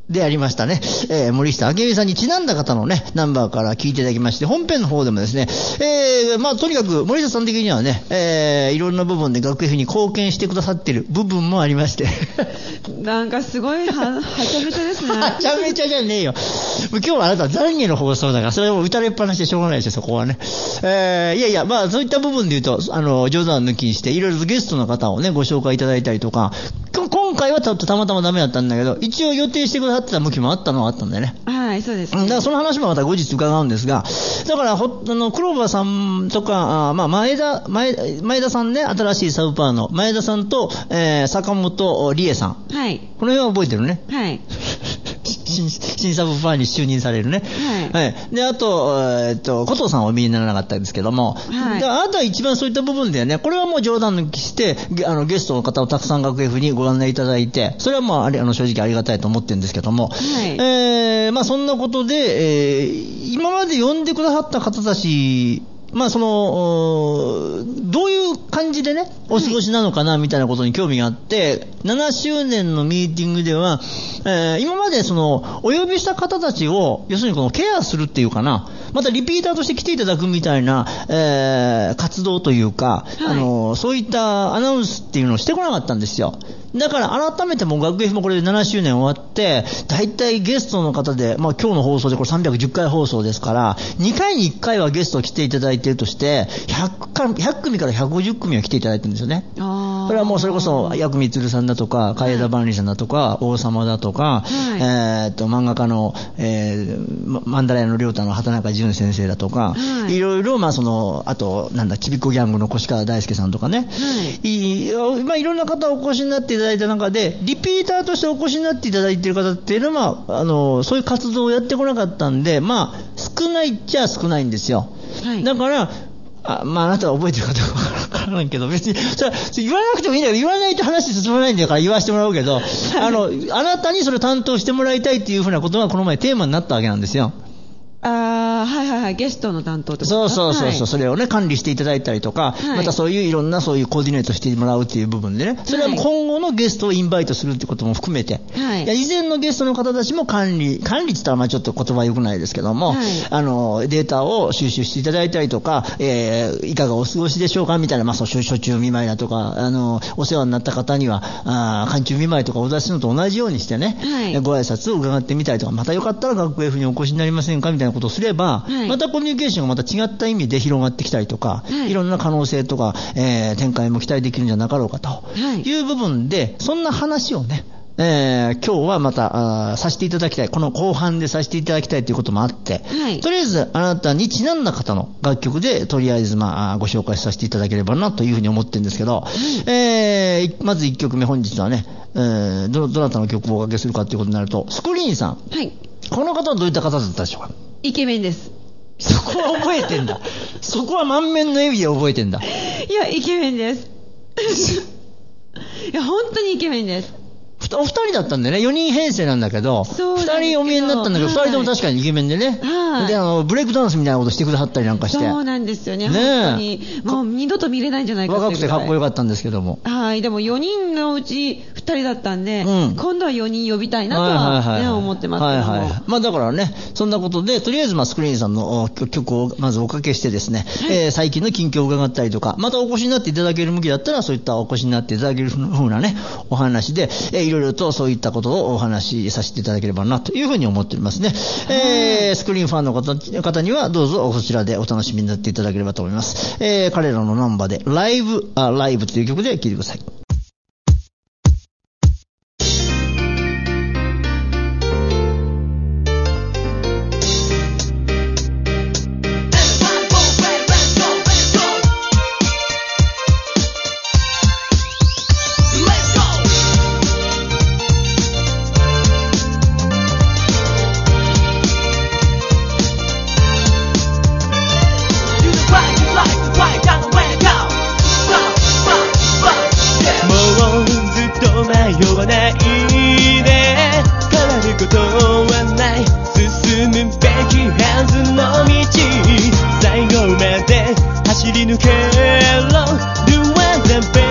でありましたね。森下明美さんにちなんだ方のね、ナンバーから聞いていただきまして、本編の方でもですね、まあとにかく森下さん的にはね、いろんな部分で学 F に貢献してくださっている部分もありまして。 なんかすごいはちゃめちゃですね。 はちゃめちゃじゃねえよ。今日はあなた懺悔の放送だから、それを打たれっぱなしでしょうがないですよ、そこはね。いやいや、まあそういった部分で言うと、冗談抜きにして、いろいろとゲストの方をね、ご紹介いただいたりとか、今回はたまたまダメだったんだけど、一応予定してくださってた向きもあったのはあったんだよね。 はい、そうです、ね。 だからその話もまた後日伺うんですが、だからクローバーさんとか、まあ前田さんね、新しいサブパーの前田さんと、坂本理恵さん。 はい。 この辺は覚えてるね。 はい。 新サブパーに就任されるね。はい。はい。で、あと、古藤さんはお見えにならなかったんですけども、はい。で、あとは一番そういった部分でね、これはもう冗談抜きして、ゲストの方をたくさん学 F にご案内いただいて、それはまあ、正直ありがたいと思ってるんですけども、はい。まあそんなことで、今まで呼んでくださった方たち、まあどういう感じでね、お過ごしなのかなみたいなことに興味があって、7周年のミーティングでは、今までお呼びした方たちを、要するにケアするっていうかな、またリピーターとして来ていただくみたいな、活動というか、はい、そういったアナウンスっていうのをしてこなかったんですよ。だから改めても学 F もこれで7周年終わって、だいたいゲストの方で、まあ今日の放送でこれ310回放送ですから、2回に1回はゲスト来ていただいているとして、100組から150組は来ていただいてるんですよね。これはもうそれこそ、薬味鶴さんだとか、海江田万里さんだとか、王様だとか、はい、漫画家の、マンダラヤの亮太の畑中淳先生だとか、はい、いろいろ、まああと、ちびっこギャングの越川大輔さんとかね、はい、まあいろんな方お越しになっていただいた中で、リピーターとしてお越しになっていただいている方っていうのは、そういう活動をやってこなかったんで、まあ、少ないっちゃ少ないんですよ。はい、だから、まあ、あなたは覚えてるかどうかわからないけど、別に、それ言わなくてもいいんだけど、言わないと話進まないんだから言わせてもらうけど、あなたにそれを担当してもらいたいっていうふうなことがこの前テーマになったわけなんですよ。 はいはいはい、ゲストの担当ってことそう、 はい、 それをね、管理していただいたりとか、はい、またそういういろんなそういうコーディネートしてもらうっていう部分でね、それは今後のゲストをインバイトするってことも含めて、はい、いや以前のゲストの方たちも管理って言ったらまあちょっと言葉良くないですけども、はい、データを収集していただいたりとか、いかがお過ごしでしょうかみたいな、まあそう、初中見舞いだとか、お世話になった方には、寒中見舞いとかお出しのと同じようにしてね、はい、ご挨拶を伺ってみたりとか、またよかったら学 F にお越しになりませんかみたいなことをすれば、はい、またコミュニケーションがまた違った意味で広がってきたりとか、はい、いろんな可能性とか、展開も期待できるんじゃなかろうかという部分で、そんな話をね、今日はまたさせていただきたい、この後半でさせていただきたいということもあって、はい、とりあえずあなたにちなんだ方の楽曲でとりあえずご紹介させていただければなというふうに思ってるんですけど、はい、まず1曲目本日はね、どなたの曲をおかけするかということになると、スクリーンさん、はい、この方はどういった方だったでしょうか。 イケメンです。 そこは覚えてんだ。そこは満面の笑みで覚えてんだ。 いや、イケメンです。いや、本当にイケメンです。 お二人だったんでね、4人編成なんだけど、二人お見えになったんだけど、二人とも確かにイケメンでね、はい、でブレイクダンスみたいなことしてくださったりなんかして。 そうなんですよね、本当に。もう二度と見れないんじゃないかっていう若くてかっこよかったんですけども。 はい、でも4人のうち2人だったんで、今度は4人呼びたいなとは、ね、思ってますけども。はいはい。まあだからね、そんなことで、とりあえずスクリーンさんの曲をまずおかけしてですね、はい、最近の近況を伺ったりとか、またお越しになっていただける向きだったら、そういったお越しになっていただける風なね、お話で、いろいろとそういったことをお話しさせていただければなというふうに思っておりますね。スクリーンファンの方にはどうぞそちらでお楽しみになっていただければと思います。彼らのナンバーでライブという曲で聴いてください。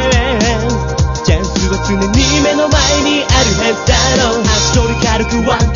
チャンスは常に目の前にあるはずだろう。足取り軽くワン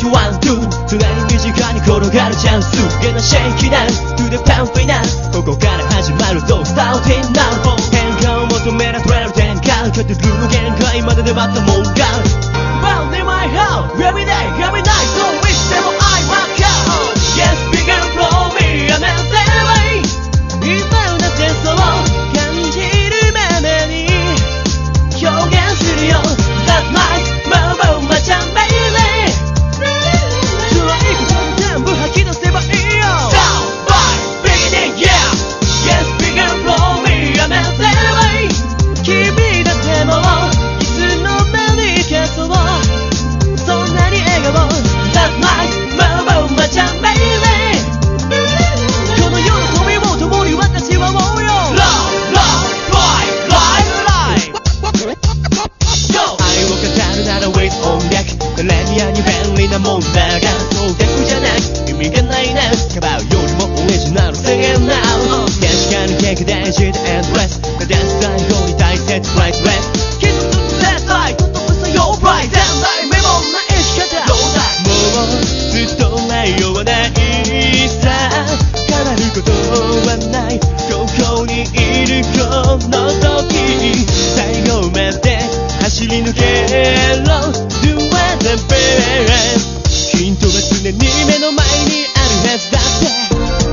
転がるチャンスげなシェイキダンス To the panフィナンスここから始まるとスターティンナウ変化を求められる転換勝てるの限界まで粘ったもんが Round in my house Every day every night So wish them I rock out Yes bigger from me I'm at the way 今だってそう感じるままに表現するよ That's my move my jam baby 辛いこと全部吐き出せばいいよ Stop by beginning yeah Yes bigger from me I'm at the way 君だってもいつの間にかそうそんなに笑顔 That's my move my jam baby この喜びを共に私は思うよ Love love life life Go 愛を語るなら with 音楽誰にやに便利なもんだがそう逆じゃない意味がないなカバーよりもオリジナル Sing it now 確かに結果大事で endless ただ最後に大切 priceless 傷つく絶対言葉さよ bright 前代未聞な生き方もうずっと迷わないさ変わることはないここにいるこの時最後まで走り抜けろ Do what the best ヒントは常に目の前にあるはずだって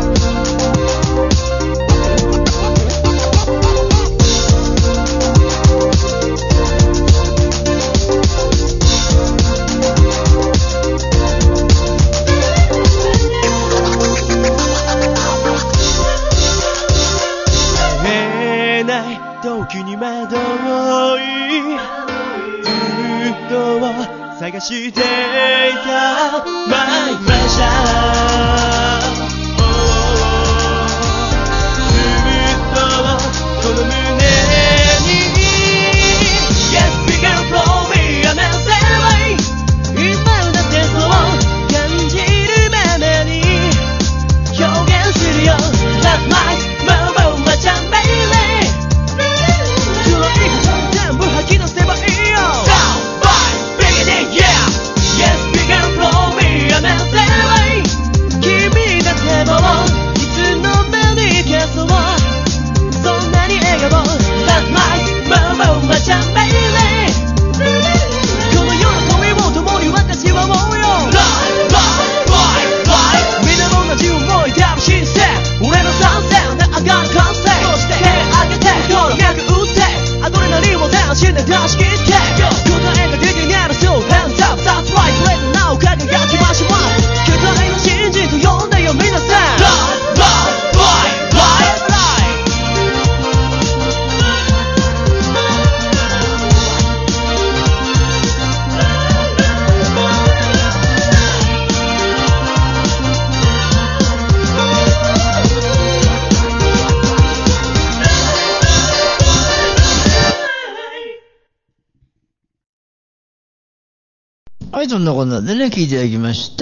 時に惑いずっと探していた My pleasure ずっとこの胸に Yes bigger from me I'm at the way 今だってそう感じるままに表現するよ That's my move my jam baby全部吐き出せばいいよ Stop by beginning yeah Yes bigger from me I'm at the way 君だってもいつの間にかそうそんなに笑顔 That's my move my jam baby この喜びを共に私は思うよ Life life life みんなも同じ思いである新鮮俺の参戦で上がる完成そして手上げて心脈打ってアドレナリンを楽しんで出し切って答えが出てなる So hands up That's right それでなお輝きましょう巨大な真実と呼んでよ皆さん Love love life life life はい、そんなことでね、聴いていただきました。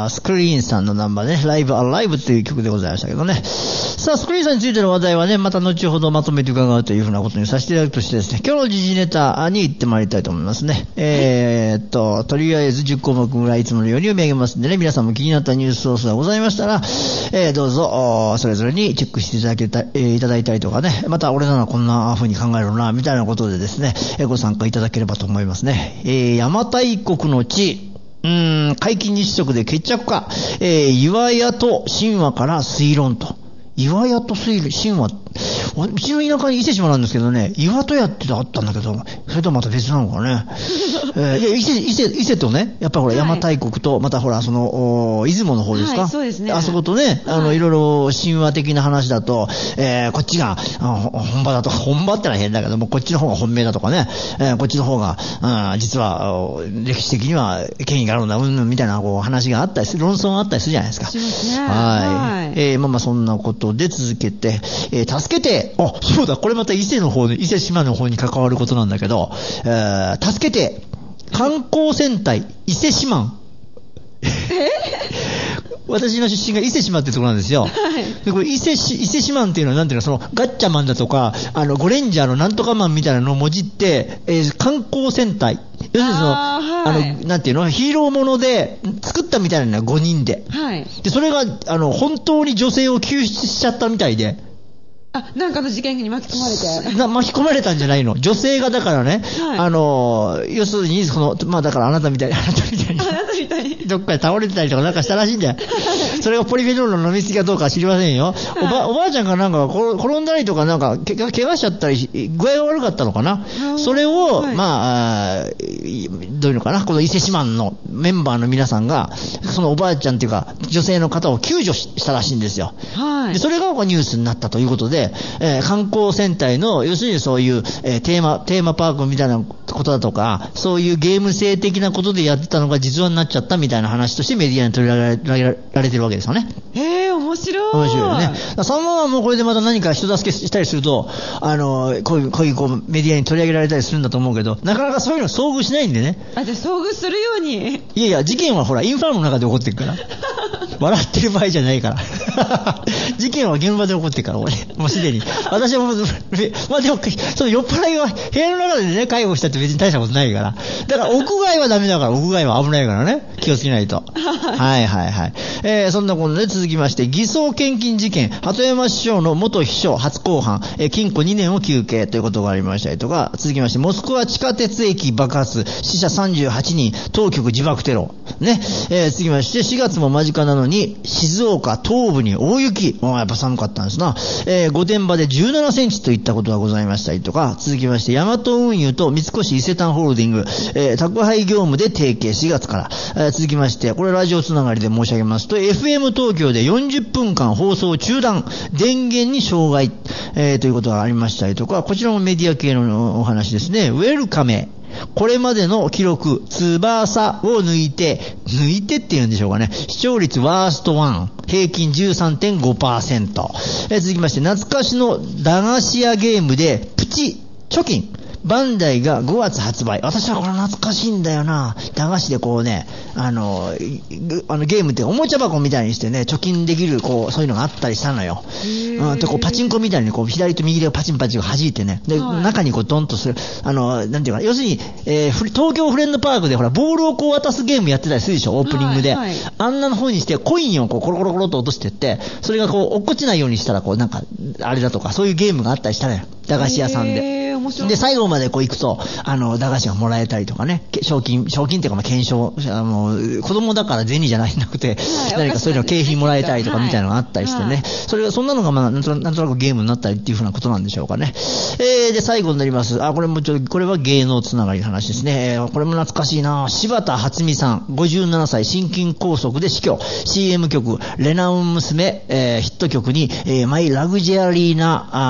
スクリーンさんのナンバーね、Live Alive という曲でございましたけどね。さあ、スクリーンさんについての話題はね、また後ほどまとめて伺うというふうなことにさせていただくとしてですね、今日の時事ネタに行ってまいりたいと思いますね。とりあえず10項目ぐらいいつものように読み上げますんでね、皆さんも気になったニュースソースがございましたら、どうぞ、それぞれにチェックしていただいたりとかね、また俺ならこんな風に考えるな、みたいなことでですね、ご参加いただければと思いますね。邪馬台国の地、皆既日食で決着か、岩屋と神話から推論と。岩屋と神話、うちの田舎に伊勢島なんですけどね、岩戸屋ってあったんだけど、それとまた別なのかね。いや伊勢とね、やっぱりほら、邪馬台国と、またほら、その、出雲の方ですか、はい、 そうですね。 あそことね、いろいろ神話的な話だと、こっちが、本場だとか、本場ってのは変だけども、こっちの方が本命だとかね、こっちの方が、実は、歴史的には権威があるんだ、みたいな、こう、話があったりする、論争があったりするじゃないですか。 しますね。 はい。まあそんなことで続けて、助けて、そうだ、これまた伊勢島の方に関わることなんだけど、助けて、観光船体、伊勢志摩。 私の出身が伊勢志摩ってところなんですよ。でこれ伊勢志摩っていうのはなんていうの、そのガッチャマンだとかゴレンジャーのなんとかマンみたいなのをもじって、観光戦隊、要するにその、なんていうの、ヒーローもので作ったみたいなの5人で、でそれが本当に女性を救出しちゃったみたいで。 なんかの事件に巻き込まれて。 巻き込まれたんじゃないの。女性がだからね、要するに、だからあなたみたいに、どっかで倒れてたりとかなんかしたらしいんだよ。それがポリフェノールの飲みすぎかどうかは知りませんよ。おばあちゃんがなんか転んだりとかなんか怪我しちゃったり、具合が悪かったのかな。それを、どういうのかな、この伊勢志摩のメンバーの皆さんが、そのおばあちゃんっていうか、女性の方を救助したらしいんですよ。でそれがニュースになったということで、観光戦隊の要するにそういう、テーマパークみたいなことだとか、そういうゲーム性的なことでやってたのが実話になっちゃったみたいな話としてメディアに取り上げられてるわけですよね。 面白い。 面白いよね。そのままもうこれでまた何か人助けしたりすると、こういうメディアに取り上げられたりするんだと思うけど、なかなかそういうの遭遇しないんでね。 じゃあ遭遇するように。 いや事件はほらインファームの中で起こってるから笑ってる場合じゃないから事件は現場で起こってるから俺もうすでに私はもうでもその酔っ払いは部屋の中でね介護したって別に大したことないから、だから屋外はダメだから、屋外は危ないからね、気をつけないとそんなことで続きまして、偽装献金事件、鳩山市長の元秘書初公判、禁錮2年を求刑ということがありましたりとか、続きましてモスクワ地下鉄駅爆発、死者38人、当局自爆テロね。続きまして4月も間近なのに静岡東部に大雪、やっぱ寒かったんですな。御殿場で17センチといったことがございましたりとか、続きましてヤマト運輸と三越伊勢丹ホールディング、宅配業務で提携4月から、続きましてこれラジオつながりで申し上げますと FM 東京で40分間放送中断、電源に障害、ということがありましたりとか、こちらもメディア系のお話ですね。ウェルカメ、これまでの記録、翼を抜いてって言うんでしょうかね。視聴率ワースト1、平均 13.5%。続きまして、懐かしの駄菓子屋ゲームで、プチ貯金。バンダイが5月発売。私はこれ懐かしいんだよな。駄菓子でこうね、ゲームっておもちゃ箱みたいにしてね、貯金できるそういうのがあったりしたのよ。パチンコみたいに左と右でパチンパチンを弾いてね、で、中にドンとする、なんていうか、要するに、東京フレンドパークでほら、ボールを渡すゲームやってたりするでしょ、オープニングで。あんなの方にして、コインをコロコロコロと落としてって、それが落っこちないようにしたら、なんか、あれだとか、そういうゲームがあったりしたのよ。駄菓子屋さんで。で、最後まで行くと、駄菓子がもらえたりとかね、賞金っていうか、懸賞、子供だから銭じゃなくて、何かそういうの景品もらえたりとかみたいなのがあったりしてね、それが、そんなのがなんとなくゲームになったりっていうふうなことなんでしょうかね。で、最後になります。これは芸能つながりの話ですね。これも懐かしいな。柴田初美さん、57歳、心筋梗塞で死去。CM 曲、レナウン娘、ヒット曲に、マイラグジュアリー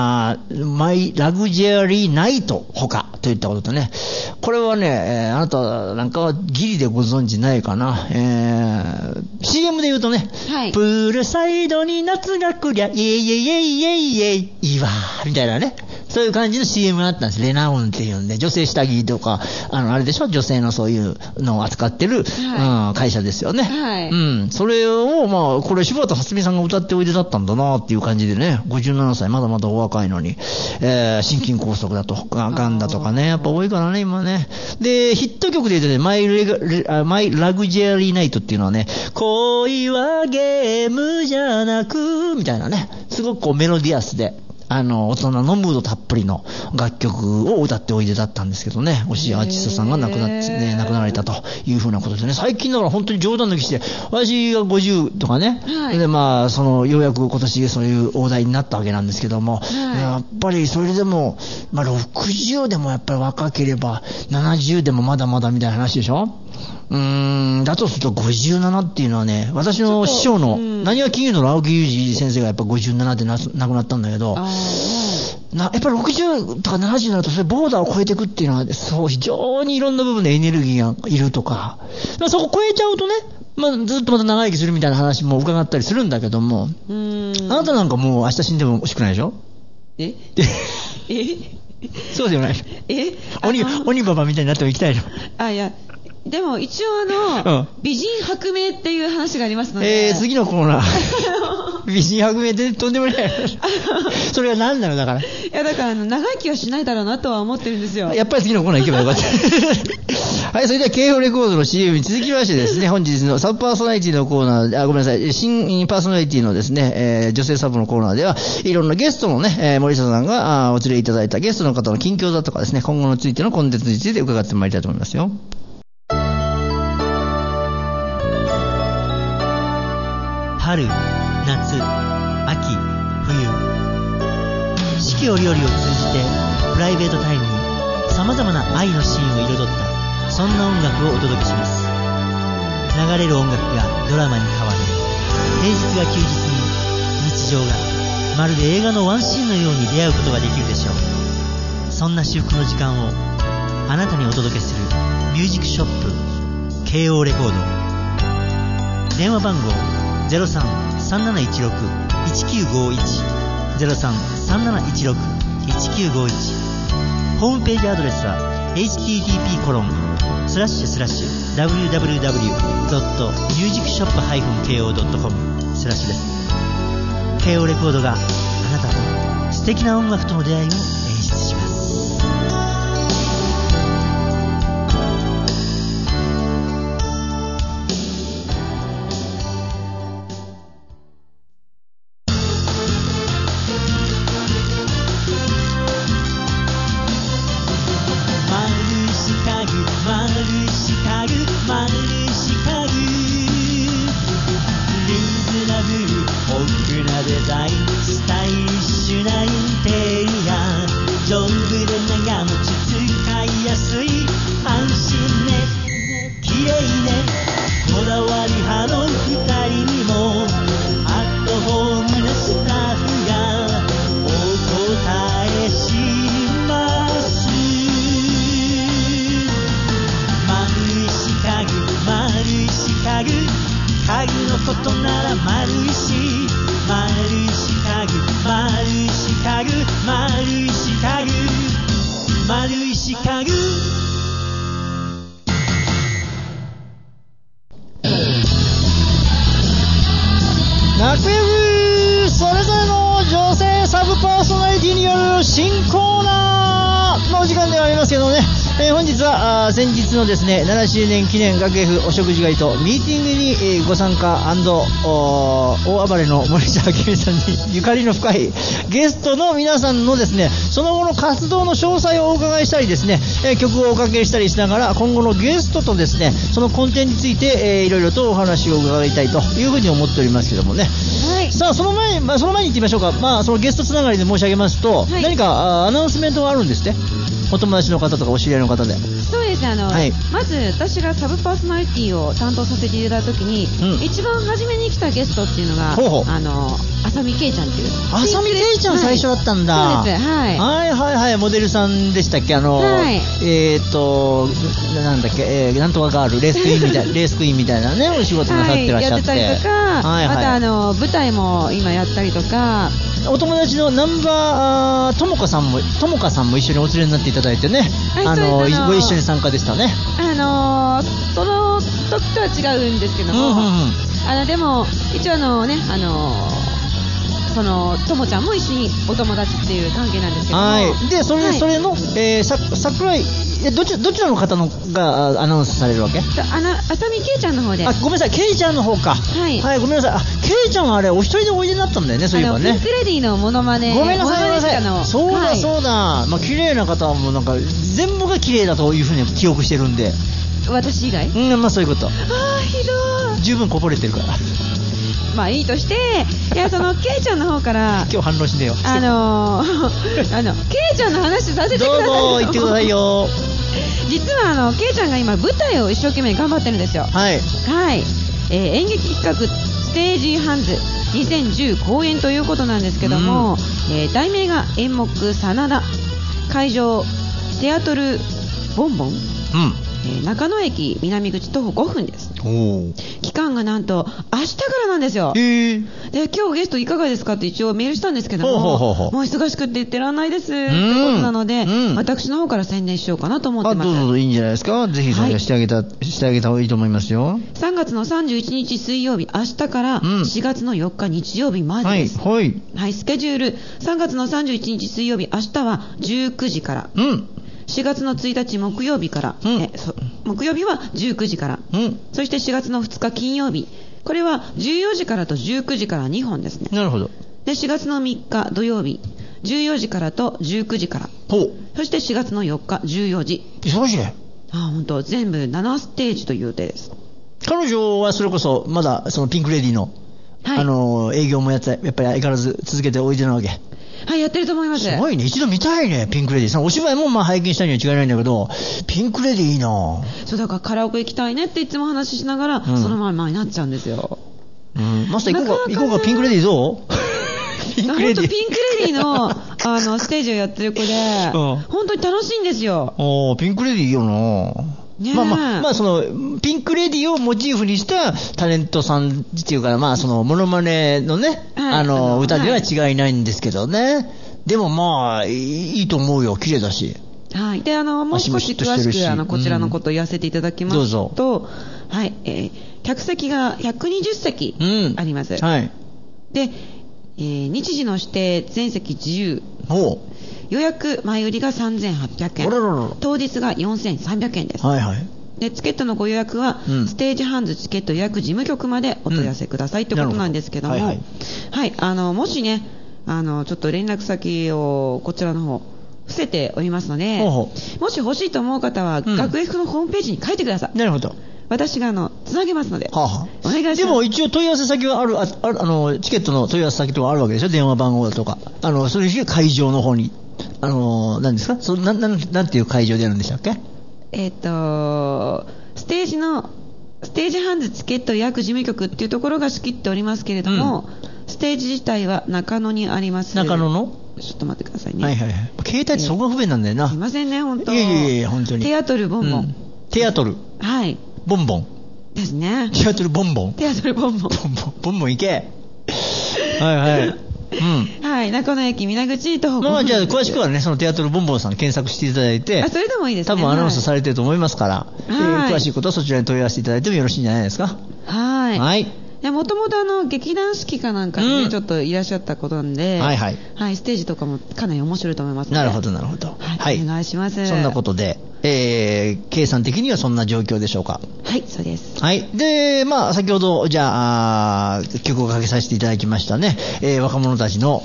ナイト他といったことでね。これはね、あなたなんかはギリでご存知ないかな。CM で言うとね、プールサイドに夏が来りゃ、イエイエイエイエイエイ、いいわー、みたいなね。そういう感じの CM があったんです。レナウンっていうんで、女性下着とか、あれでしょ、女性のそういうのを扱ってる、会社ですよね。それを、これ柴田初美さんが歌っておいでだったんだなっていう感じでね、57歳、まだまだお若いのに、心筋梗塞だとか、ガンだとかね、やっぱ多いからね、今ね。で、ヒット曲で言うとね、マイラグジュアリーナイトっていうのはね、恋はゲームじゃなく、みたいなね、すごくメロディアスで、大人のムードたっぷりの楽曲を歌っておいでだったんですけどね、押井アーティストさんが亡くなられたというふうなことでね、最近だから本当に冗談抜きして、私が50とかね、でようやく今年そういう大台になったわけなんですけども、やっぱりそれでも、60でもやっぱり若ければ、70でもまだまだみたいな話でしょ。だとすると57っていうのはね、私の師匠の何は金融の青木裕二先生がやっぱ57で亡くなったんだけど、やっぱり60とか70になるとそれボーダーを超えていくっていうのは、そう非常にいろんな部分でエネルギーがいるとか、そこ超えちゃうとね、ずっとまた長生きするみたいな話も伺ったりするんだけども、あなたなんかもう明日死んでも惜しくないでしょ。そうじゃない。鬼ババみたいになっても行きたいの。 いや、 でも一応美人薄命っていう話がありますので、 次のコーナー美人薄命ってとんでもないそれは何なのだから。いやだから長生きはしないだろうなとは思ってるんですよ。 やっぱり次のコーナー行けばよかったはい、それでは KO レコードの CM に続きましてですね、本日のサブパーソナリティのコーナー、ごめんなさい、新パーソナリティのですね、女性サブのコーナーでは、いろんなゲストのね、森下さんがお連れいただいたゲストの方の近況だとかですね、今後についてのコンテンツについて伺ってまいりたいと思いますよ。 春、夏、秋、冬、四季折々を通じてプライベートタイムにさまざまな愛のシーンを彩ったそんな音楽をお届けします。流れる音楽がドラマに変わり、平日が休日に日常がまるで映画のワンシーンのように出会うことができるでしょう。そんな至福の時間をあなたにお届けするミュージックショップ KO レコード。電話番号 03-3716-1951 03-3716-1951。ホームページアドレスは http://www.musicshop-ko.com/ です。KO レコードがあなたと素敵な音楽との出会いを演出します。 先日のですね、7周年記念学 F お食事会とミーティングにご参加&大暴れの森下明美さんにゆかりの深いゲストの皆さんのですね、その後の活動の詳細をお伺いしたりですね、曲をおかけしたりしながら今後のゲストとですね、その根底について、いろいろとお話を伺いたいというふうに思っておりますけどもね。はい、さあその前に行ってみましょうか。そのゲストつながりで申し上げますと、はい、何かアナウンスメントがあるんですね。お友達の方とかお知り合いの方で。 そうですね、はい、まず私がサブパーソナリティを担当させていただいたときに、一番初めに来たゲストっていうのが浅見圭ちゃんっていう。 浅見圭ちゃん最初だったんだ。 はい、そうです、はい、 はいはいはい。モデルさんでしたっけ、はい、なんだっけ、なんとかガールレースクイーンみたいなねお仕事なさってらっしゃって、 やってたりとか、はいはい、また舞台も今やったりとか。 お友達のナンバーともかさんも一緒にお連れになっていただいてね、はい、ご一緒に参加でしたね。 その時とは違うんですけども、でも一応そのともちゃんも一緒にお友達っていう関係なんですけども、 はい、でそれの、桜井どちらの方のがアナウンスされるわけ？ 浅見圭ちゃんの方で。 ごめんなさい、圭ちゃんの方か。はい、はい、ごめんなさい。圭ちゃんはあれお一人でおいでになったんだよね、そういえばね。 ピンクレディーのモノマネ。 ごめんなさい、そうだそうだ。綺麗な方はもうなんか全部が綺麗だというふうに記憶してるんで。 私以外？ そういうこと。 ひどい。 十分こぼれてるから。 いいとして、そのケイちゃんの方から今日反論してよ。ケイちゃんの話させてください。 どうぞ言ってくださいよ。 実はケイちゃんが今舞台を一生懸命頑張ってるんですよ。はい、はい、演劇企画ステージハンズ2010公演ということなんですけども、題名が演目真田、会場テアトルボンボン、 中野駅南口徒歩5分です。期間がなんと明日からなんですよ。で今日ゲストいかがですかって一応メールしたんですけども、もう忙しくって言ってらんないですということなので、私の方から宣伝しようかなと思ってます。 どうぞいいんじゃないですか。ぜひそれしてあげた方がいいと思いますよ。 3月の31日水曜日、明日から4月の4日日曜日までです。はい、スケジュール3月の31日水曜日、明日は19時から。4月の1日木曜日から、木曜日は19時から、そして4月の2日金曜日、これは14時からと19時から2本ですね。 なるほど。 で4月の3日土曜日、14時からと19時から、そして4月の4日14時。 忙しいね。 本当全部7ステージという予定です。 彼女はそれこそまだそのピンクレディの、営業もやっぱり相変わらず続けておいでなわけ。 はい、やってると思います。 すごいね。一度見たいね、ピンクレディ。お芝居も拝見したには違いないんだけど、ピンクレディいいな。 そう、だからカラオケ行きたいねっていつも話しながら、そのままになっちゃうんですよ。 マスター行こうか、ピンクレディどう？ ピンクレディのステージをやってる子で、本当に楽しいんですよ。 ピンクレディいいよな。そのピンクレディをモチーフにしたタレントさんっていうか、そのモノマネのね、歌では違いないんですけどね。でもいいと思うよ。綺麗だし。はい。でもう少し詳しくこちらのことを言わせていただきますと、はい、客席が120席あります。はい。で、日時の指定全席自由。予約前売りが3800円、当日が4300円です。でチケットのご予約は、ステージハンズチケット予約事務局までお問い合わせくださいということなんですけども、もしね、ちょっと連絡先をこちらの方伏せておりますので、もし欲しいと思う方は、学 F のホームページに書いてください。なるほど。私がつなげますので、お願いします。でも一応問い合わせ先はチケットの問い合わせ先とかあるわけでしょ。電話番号だとか、それ以外会場の方に。何ですか？なんていう会場でやるんでしたっけ？ステージハンズチケット予約事務局っていうところが仕切っておりますけれども、ステージ自体は中野にあります。中野の？ちょっと待ってくださいね。携帯ってそこが不便なんだよな。すいませんね、本当。いや本当に。テアトルボンボン。テアトル。はい。ボンボン。ですね。テアトルボンボン。テアトルボンボン。ボンボン行け。はい。はい、中野駅南口徒歩5分。じゃあ詳しくはね、そのテアトルボンボンさん検索していただいて、それでもいいですね。多分アナウンスされてると思いますから、詳しいことはそちらに問い合わせていただいてもよろしいんじゃないですか。はい。もともと劇団四季かなんかにちょっといらっしゃったことなんで、ステージとかもかなり面白いと思いますので。なるほど。はい。お願いします。そんなことで、計算的にはそんな状況でしょうか。はい、そうです。はい。で、先ほど、じゃあ、曲をかけさせていただきましたね。若者たちの、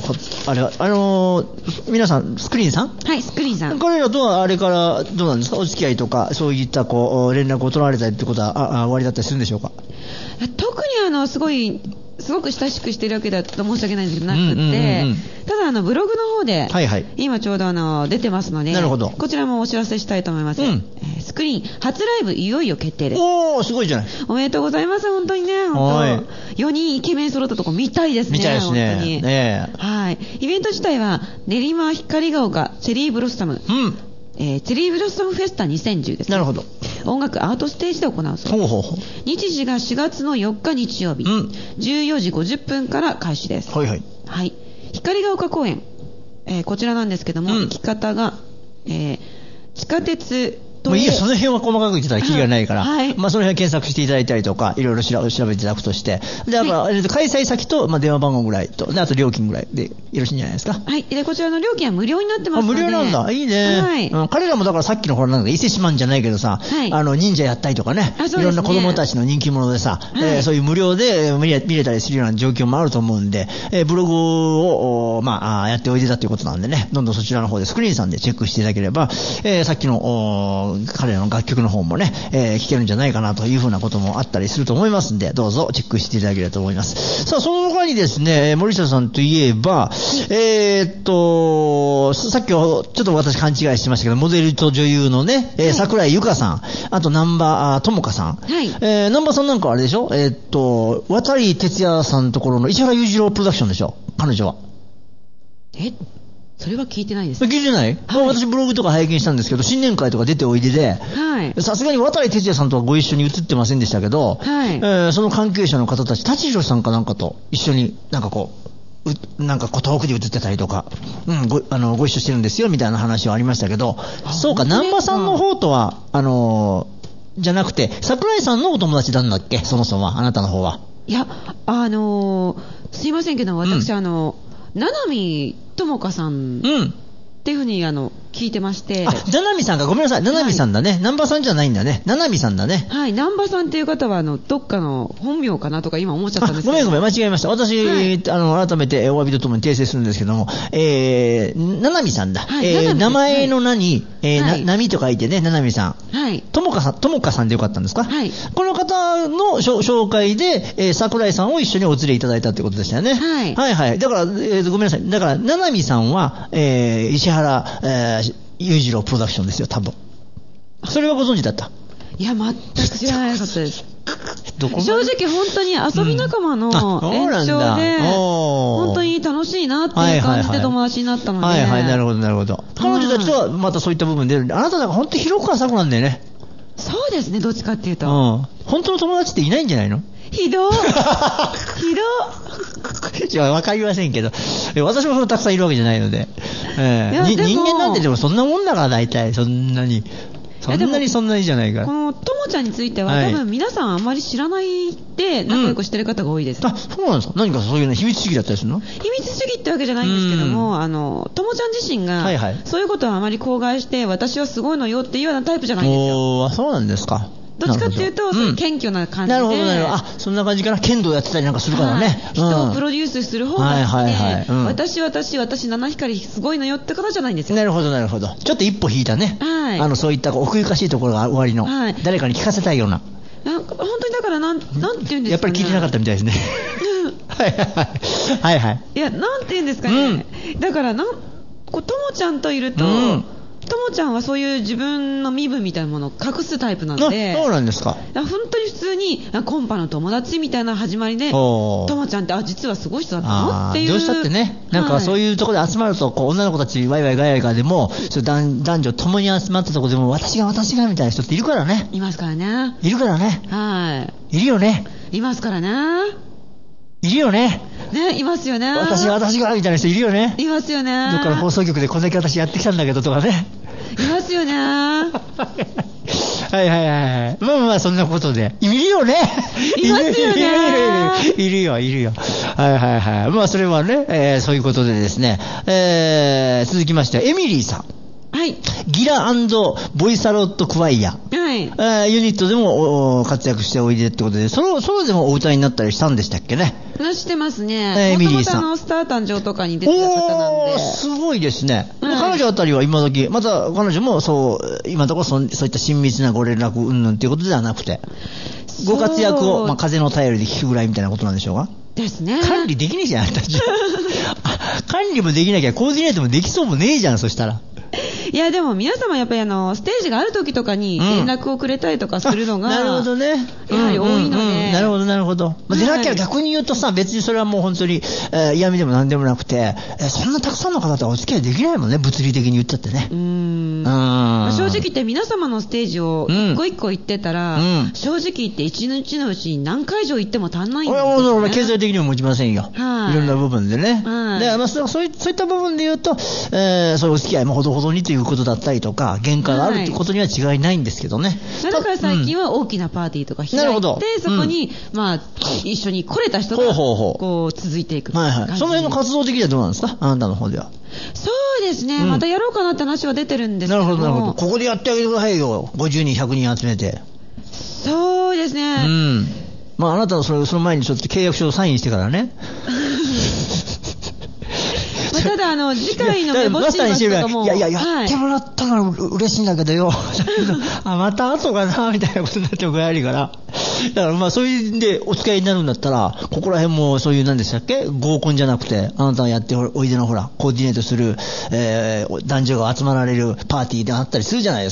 皆さん、スクリーンさん？はい、スクリーンさん。彼らとはあれからどうなんですか？お付き合いとか、そういった連絡を取られたりってことは、終わりだったりするんでしょうか？特にすごく親しくしているわけだと申し訳ないんですけどなくて、ただブログの方で、今ちょうど出てますので、こちらもお知らせしたいと思います。スクリーン初ライブいよいよ決定です。すごいじゃない。おめでとうございます。本当にね、4人イケメン揃ったとこ見たいですね。見たいですね。本当に。はい。イベント自体は練馬光が丘チェリーブロッサム。チェリーブロッサムフェスタ2010ですね。なるほど。音楽アートステージで行うそうです。日時が4月の4日日曜日、14時50分から開始です。光が丘公園、こちらなんですけども、行き方が、地下鉄もういいや、その辺は細かく言ってたらキリがないから、その辺は検索していただいたりとか、いろいろ調べていただくとして、で、開催先と、電話番号ぐらいと、で、あと料金ぐらいでよろしいんじゃないですか。はい。で、こちらの料金は無料になってますので。無料なんだ。いいね。彼らもだからさっきのほら、伊勢志摩じゃないけどさ、忍者やったりとかね、いろんな子供たちの人気者でさ、そういう無料で見れたりするような状況もあると思うんで、ブログを、やっておいでたということなんでね、どんどんそちらの方でスクリーンさんでチェックしていただければ、さっきの、彼らの楽曲の方もね、聴けるんじゃないかなというふうなこともあったりすると思いますんで、どうぞチェックしていただければと思います。さあ、その他にですね、森下さんといえば、さっきはちょっと私勘違いしてましたけど、モデルと女優のね、桜井由香さん、あと南波智香さん、南波さんなんかあれでしょ、渡哲也さんのところの石原裕次郎プロダクションでしょ、彼女は。 それは聞いてないです。 聞いてない？はい、私ブログとか拝見したんですけど、新年会とか出ておいでで、さすがに渡哲也さんとはご一緒に写ってませんでしたけど、その関係者の方たち、舘ひろしさんかなんかと一緒になんかこう、遠くで写ってたりとか、ご一緒してるんですよみたいな話はありましたけど、そうか、南波さんの方とは、じゃなくて、桜井さんのお友達なんだっけ、そもそもは、あなたの方は。 いや、すいませんけど、私、七海智香さんっていうふうに聞いてまして。 七海さんか、ごめんなさい、七海さんだね。南波さんじゃないんだね。七海さんだね。 はい、南波さんっていう方は、どっかの本名かなとか今思っちゃったんですけど。 ごめん、間違えました。私、改めてお詫びとともに訂正するんですけども、七海さんだ。名前の名に、波と書いてね、七海さん。はい。智香さんでよかったんですか？はい。この方の紹介で、桜井さんを一緒にお連れいただいたってことでしたよね。はい。はいはい。だから、ごめんなさい。だから、七海さんは、石原、裕次郎プロダクションですよ、多分。それはご存知だった？ いや、全く知らなかったです。正直本当に遊び仲間の延長で、本当に楽しいなっていう感じで友達になったので。 はいはい、なるほどなるほど。彼女たちとはまたそういった部分で、あなたなんか本当に広く浅くなんだよね。 そうですね、どっちかっていうと。 本当の友達っていないんじゃないの？ ひどい。 いや、わかりませんけど、私もそのたくさんいるわけじゃないので、人間なんてでもそんなもんだから大体、そんなにじゃないから。 このともちゃんについては、多分皆さんあんまり知らないで仲良くしてる方が多いです。 そうなんですか？何かそういうの秘密主義だったりするの？ 秘密主義ってわけじゃないんですけども、ともちゃん自身が、そういうことはあまり口外して、私はすごいのよっていうようなタイプじゃないんですよ。 そうなんですか。 どっちかっていうと、そういう謙虚な感じで。 なるほど、なるほど。そんな感じかな。剣道やってたりなんかするからね。 人をプロデュースする方がいて、私、七光すごいのよって方じゃないんですよ。 なるほど、なるほど。ちょっと一歩引いたね。そういった奥ゆかしいところが終わりの、誰かに聞かせたいような。 本当にだから、なんて言うんですかね。 やっぱり聞いてなかったみたいですね。はいはい。 いや、なんて言うんですかね。だから、ともちゃんといると、ともちゃんはそういう自分の身分みたいなものを隠すタイプなので。 そうなんですか。 本当に普通にコンパの友達みたいな始まりで、ともちゃんって実はすごい人だったのっていう。 どうしたってね、なんかそういうところで集まると、女の子たちワイワイガヤガヤでも、男女共に集まったところでも、私がみたいな人っているからね。 いますからね。 いるからね。 はい。 いるよね。 いますからね。 いるよね。 ね、いますよね。 私がみたいな人いるよね。 いますよね。 どっかの放送局でこんだけ私やってきたんだけどとかね。 いますよね。 はい。まあそんなことで。いるよね。 いますよね。 いるよ。はい。まあそれはね、そういうことでですね。続きまして、エミリーさん。はい。ギラ&ボイサロットクワイア。はい。ユニットでも活躍しておいでってことで、ソロでもお歌いになったりしたんでしたっけね。 してますね。エミリーさん。スター誕生とかに出てた方なんで。 すごいですね。彼女あたりは今時、また彼女も今のところそういった親密なご連絡うんぬんっていうことではなくて、ご活躍を、風の便りで聞くぐらいみたいなことなんでしょうか。 ですね。 管理できねえじゃん、あんたち。管理もできなきゃコーディネートもできそうもねえじゃん、そしたら。 いやでも皆様やっぱりステージがある時とかに連絡をくれたりとかするのが、 なるほどね。 やはり多いので。 なるほど。でなきゃ逆に言うとさ、別にそれはもう本当に嫌味でも何でもなくて、そんなたくさんの方とはお付き合いできないもんね、物理的に言っちゃってね。 正直言って皆様のステージを一個一個行ってたら、正直言って一日のうちに何回以上行っても足んないんですよね。 経済的にも持ちませんよ。いろんな部分でね。そういった部分で言うと、そういうお付き合いもほどほどにということだったりとか、限界があるということには違いないんですけどね。 だから最近は大きなパーティーとか開いて、そこに、一緒に来れた人が、続いていく。 その辺の活動的にはどうなんですか、あなたの方では。 そうですね、またやろうかなって話は出てるんですけども。 なるほど。ここでやってあげてくださいよ。50人、100人集めて。 そうですね。 あなたはその前にちょっと契約書をサインしてからね。 ただ次回の目星とかもやってもらったら嬉しいんだけどよ。また後かなみたいなことになってもらえるから。だからそういうんでお付き合いになるんだったら、ここら辺もそういう何でしたっけ、合コンじゃなくて、あなたがやっておいでのコーディネートする、男女が集まられるパーティーであったりするじゃないですか。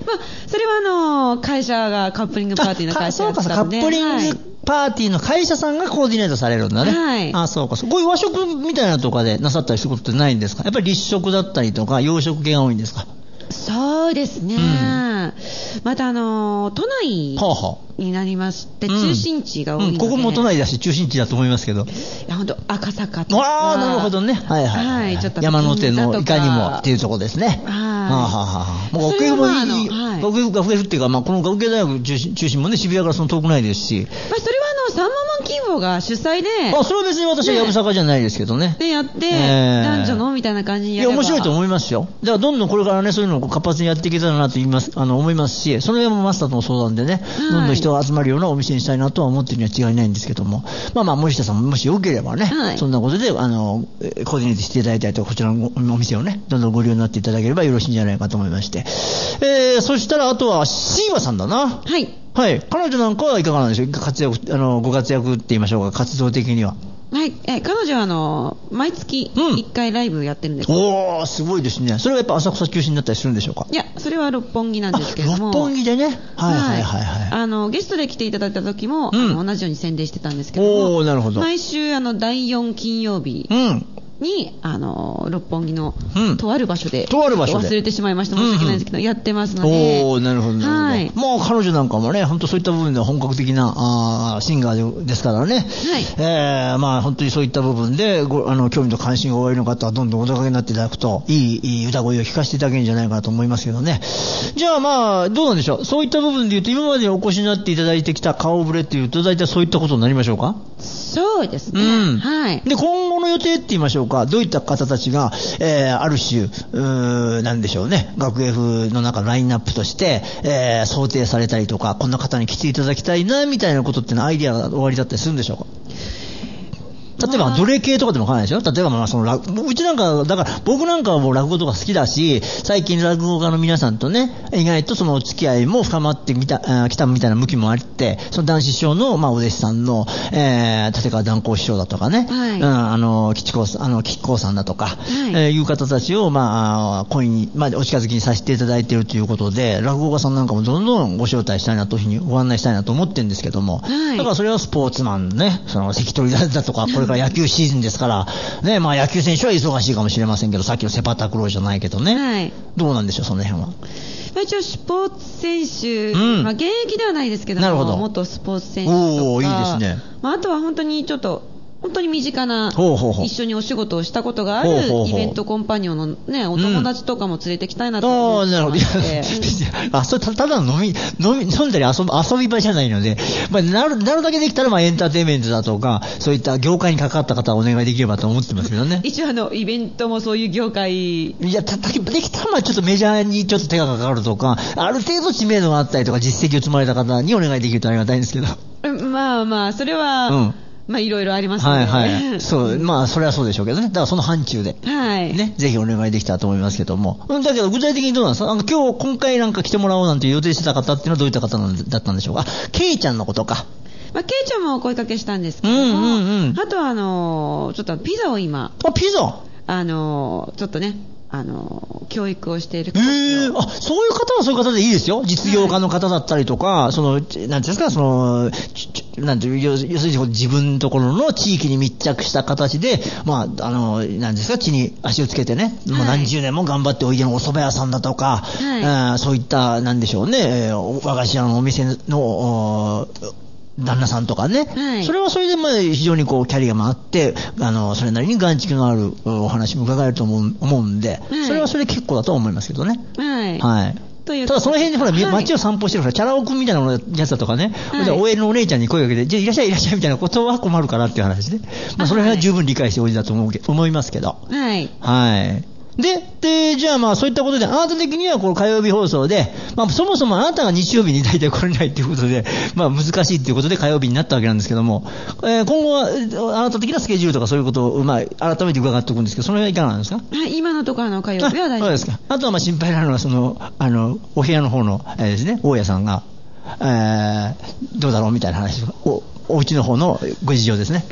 それは会社がカップリングパーティーの会社がそうか、カップリングパーティーの会社さんがコーディネートされるんだね。 はい。 あ、そうか。こういう和食みたいなとかでなさったりすることってないんですか？やっぱり立食だったりとか洋食系が多いんですか？ そうですね。また都内になりまして、中心地が多いので、 ここも都内だし中心地だと思いますけど。 いや、本当赤坂とか。 ああ、なるほどね。はいはい。はい、ちょっと山手のいかにもっていうところですね。はい。もう学芸もいい、学芸っていうか、まあこの学芸大学中心もね、渋谷からその遠くないですし。 まあそれはサンママン企業が主催で。 それは別に私はやぶさかじゃないですけどね。 でやって、男女のみたいな感じにやれば。 いや、面白いと思いますよ。だからどんどんこれからね、そういうのを活発にやっていけたらなと思いますし、その辺もマスターとの相談でね、どんどん人が集まるようなお店にしたいなとは思ってるには違いないんですけども、森下さんももしよければね、そんなことで、コーディネートしていただいたりとか、こちらのお店をね、どんどんご利用になっていただければよろしいんじゃないかと思いまして。そしたら、あとは、シーワさんだな。 はい。 はい。彼女なんかはいかがなんでしょう？ご活躍って言いましょうか、活動的には。 はい。彼女は毎月1回ライブやってるんです。 おー、すごいですね。それはやっぱ浅草中心になったりするんでしょうか？いや、それは六本木なんですけども。 六本木でね。 はい。ゲストで来ていただいた時も、同じように宣伝してたんですけども。 おー、なるほど。 毎週、第4金曜日。に、六本木の、とある場所で、忘れてしまいました。申し訳ないんですけど、やってますので。 おー、なるほど。はい。もう彼女なんかもね、本当そういった部分では本格的な、シンガーですからね。はい。本当にそういった部分で、興味と関心がおありの方はどんどんお出かけになっていただくと、いい歌声を聞かせていただけるんじゃないかなと思いますけどね。じゃあどうなんでしょう。そういった部分で言うと、今までお越しになっていただいてきた顔ぶれっていうと、大体そういったことになりましょうか？ そうですね。はい。 で、今後の予定って言いましょうか、どういった方たちが、ある種、なんでしょうね、学芸風の中のラインナップとして、想定されたりとか、こんな方に来ていただきたいな、みたいなことってのアイディアが終わりだったりするんでしょうか？例えば、どれ系とかでもわからないでしょ？例えば、うちなんか、だから、僕なんかはもう落語とか好きだし、最近落語家の皆さんとね、意外とその付き合いも深まってきたみたいな向きもあって、その男子師匠の、お弟子さんの、立川談光師匠だとかね、吉光さんだとか、いう方たちを、恋に、お近づきにさせていただいているということで、落語家さんなんかもどんどんご招待したいなというふうにご案内したいなと思ってるんですけども、だからそれはスポーツマンね、関取だとか、これから野球シーズンですから、ね、野球選手は忙しいかもしれませんけど、さっきのセパタクローじゃないけどね、どうなんでしょう、その辺は。 一応スポーツ選手、現役ではないですけども、元スポーツ選手とか、 いいですね。 あとは本当に本当に身近な、一緒にお仕事をしたことがあるイベントコンパニオンのね、お友達とかも連れてきたいなと思ってまして。 それただ飲んだり遊び場じゃないので、なるだけできたらエンターテインメントだとか、そういった業界に関わった方はお願いできればと思ってますけどね。 一応イベントもそういう業界。 いや、できたらちょっとメジャーにちょっと手がかかるとか、ある程度知名度があったりとか、実績を積まれた方にお願いできるとありがたいんですけど。 それは、いろいろありますね。 そう、それはそうでしょうけどね。だからその範疇で。ね。ぜひお願いできたらと思いますけども。だけど具体的にどうなんですか？今回なんか来てもらおうなんて予定してた方っていうのはどういった方だったんでしょうか？ケイちゃんのことか。 ケイちゃんもお声かけしたんですけども。あとはちょっとピザを今。 ピザ？ ちょっとね。教育をしている方。 そういう方はそういう方でいいですよ。実業家の方だったりとか、なんていうんですか、なんていう、要するに自分のところの地域に密着した形で、なんですか、地に足をつけてね、もう何十年も頑張っておいでのお蕎麦屋さんだとか、そういった、なんでしょうね、和菓子屋のお店の、旦那さんとかね、それはそれで非常にキャリアもあって、それなりに眼蓄のあるお話も伺えると思うんで、それはそれで結構だと思いますけどね。ただその辺でほら、街を散歩してるから、チャラ男みたいなやつだとかね、OL のお姉ちゃんに声をかけて、じゃあいらっしゃいいらっしゃいみたいなことは困るからっていう話で、その辺は十分理解しておいでだと思いますけど。で、じゃあそういったことで、あなた的にはこの火曜日放送で、そもそもあなたが日曜日に大体来れないということで、難しいということで火曜日になったわけなんですけども、今後はあなた的なスケジュールとかそういうことを、改めて伺っておくんですけど、その辺はいかがなんですか？ 今のところ火曜日は大丈夫です。 あとは心配なのは、お部屋の方の、ですね、大家さんが、どうだろうみたいな話、お家の方のご事情ですね。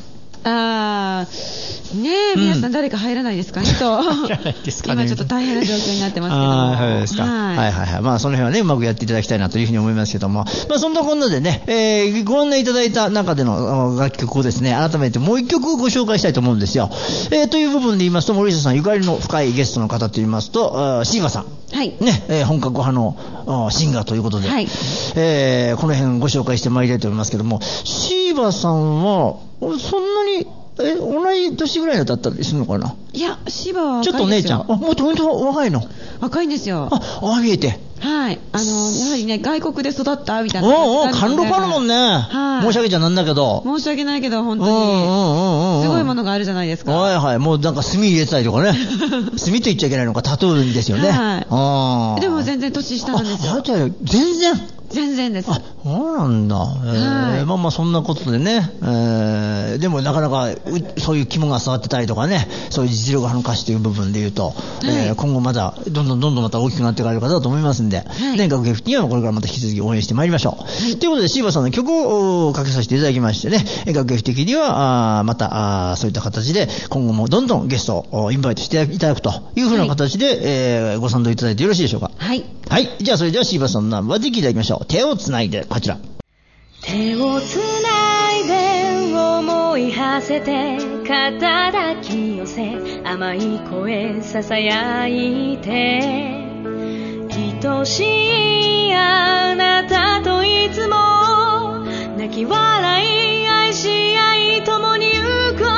ねえ、皆さん誰か入らないですかねと今ちょっと大変な状況になってますけども、 そうですか、はいはいはい、まあその辺はねうまくやっていただきたいなというふうに思いますけども、まあそんなこんなでね、ご案内いただいた中での楽曲をですね、改めてもう一曲ご紹介したいと思うんですよ。という部分で言いますと、森下さんゆかりの深いゲストの方と言いますと、シーバさん、 はいね、本格派のシンガーということで、はい、この辺ご紹介してまいりたいと思いますけども、シーバさんはそんなに同じ年ぐらいだったりするのかな。 いや、シバは若いですよ。 ちょっとお姉ちゃん、もっと本当若いの。 若いんですよ。 見えて。 はい。やはりね、外国で育ったみたいな。 貫禄あるもんね。はい。申し訳じゃなんだけど。 申し訳ないけど、本当に。すごいものがあるじゃないですか。 はいはい。もうなんか墨入れたりとかね。墨と言っちゃいけないのか、タトゥーですよね。 はい。でも全然年下なんですよ。全然です。 そうなんだ。まあまあそんなことでね、でもなかなかそういう肝が据わってたりとかね、そういう実力派の歌手という部分で言うと、今後まだどんどんまた大きくなっていかれる方だと思いますんで、ね、学芸にはこれからまた引き続き応援してまいりましょう。ということでシーバさんの曲をかけさせていただきましてね、学芸的にはまたそういった形で今後もどんどんゲストをインバイトしていただくというふうな形で、ご賛同いただいてよろしいでしょうか。 はい。 はい。じゃあそれではシーバさんのナンバーで聴いていただきましょう。手をつないで、こちら。 手をつないで思い馳せて肩抱き寄せ甘い声ささやいて愛しいあなたといつも泣き笑い愛し合い共に行こう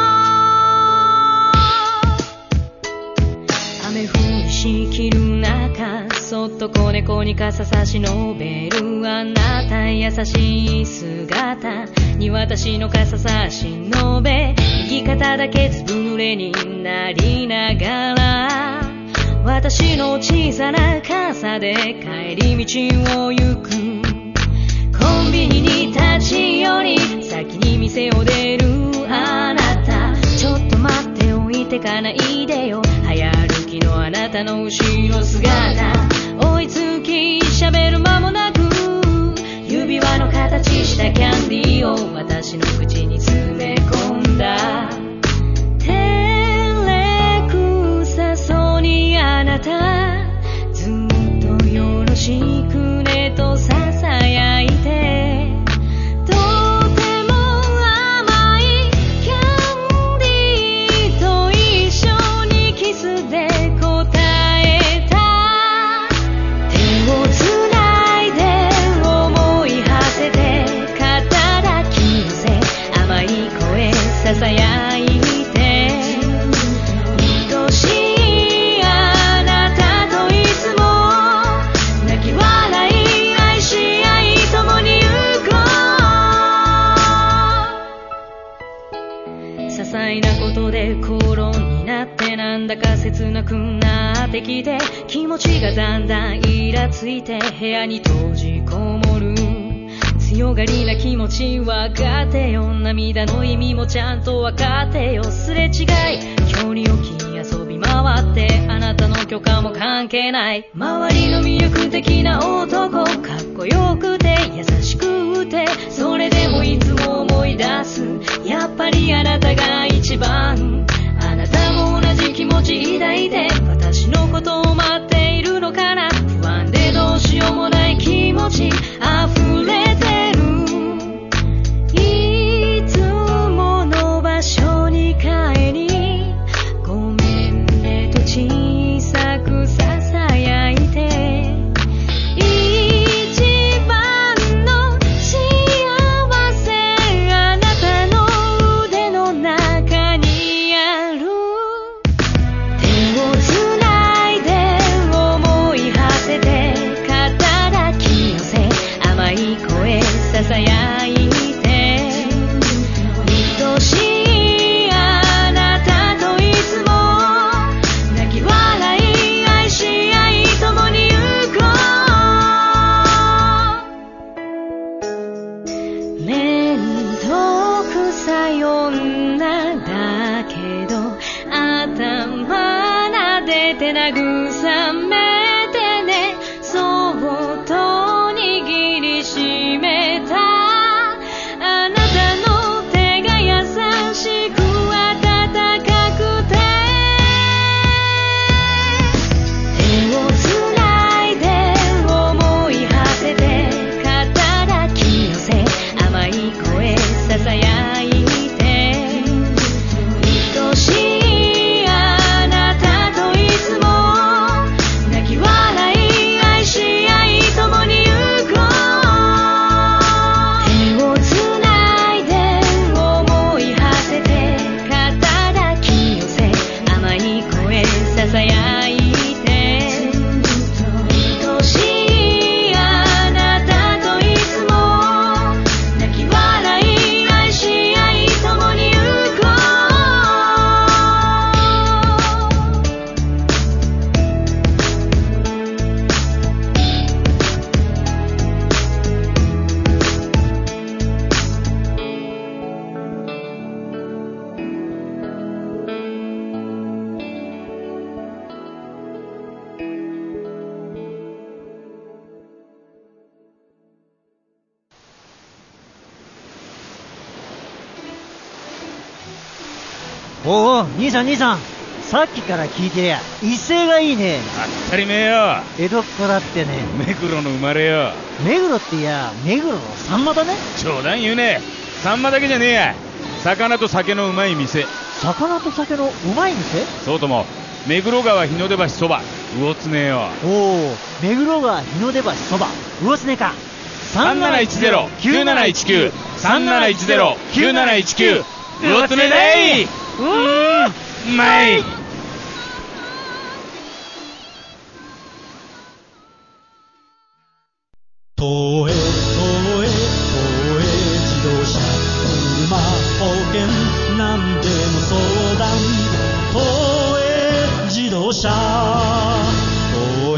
雨降りしきる中そっと子猫に傘差し伸べるあなた優しい姿に私の傘差し伸べ生き方だけずぶ濡れになりながら私の小さな傘で帰り道を行くコンビニに立ち寄り先に店を出るあなたちょっと待っておいてかないでよ早歩きのあなたの後ろ姿追いつき喋る間もなく指輪の形したキャンディーを私の口に詰め込んだ照れくさそうにあなたずっとよろしくねとささやいてとても甘いキャンディーと一緒にキスで答えた手をつないで思い馳せて肩抱き寄せ甘い声ささやいて愛しいあなたといつも泣き笑い愛し合い共に行こう些細なことで口論になってなんだか切なくなってきて気持ちがだんだんイラついて部屋に閉じこもる強がりな気持ち分かってよ涙の意味もちゃんと分かってよすれ違い距離を気遊び回ってあなたの許可も関係ない周りの魅力的な男かっこよくて優しくてそれでもいつも思い出すやっぱりあなたが一番あなたも同じ気持ち抱いて私のことを待っているのかな不安でどうしようもない気持ち溢れてるいつもの場所に帰りごめんねと小さくささやいて一番の幸せあなたの腕の中にある手をつないで思い馳せて肩抱き寄せ甘い声ささやいて愛しいあなたといつも泣き笑い愛し合い共に行こう面倒くさい女だけど頭撫でて慰めてねそっと握りしめたあなたの手が優しおお、兄さん、さっきから聞いてりゃ威勢がいいね。 当たり前よ。 江戸っ子だってね。 目黒の生まれよ。 目黒っていや、目黒のサンマだね。 冗談言うね。サンマだけじゃねえや。魚と酒のうまい店。 魚と酒のうまい店？ そうとも目黒川日の出橋そば魚常よ。 おお、目黒川日の出橋そば魚常か。 3710-9719 3710-9719 魚常でい。うまい。 東映自動車車保険なんでも相談。東映自動車東映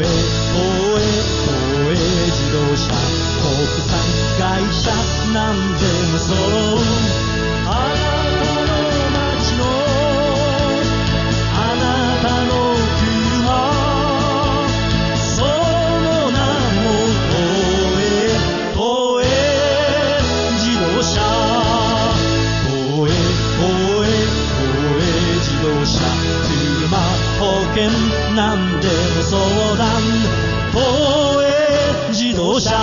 自動車国産会社なんでも揃う。あなたの街のあなたの車、その名も東映自動車東映自動車車保険なんでも相談。東映自動車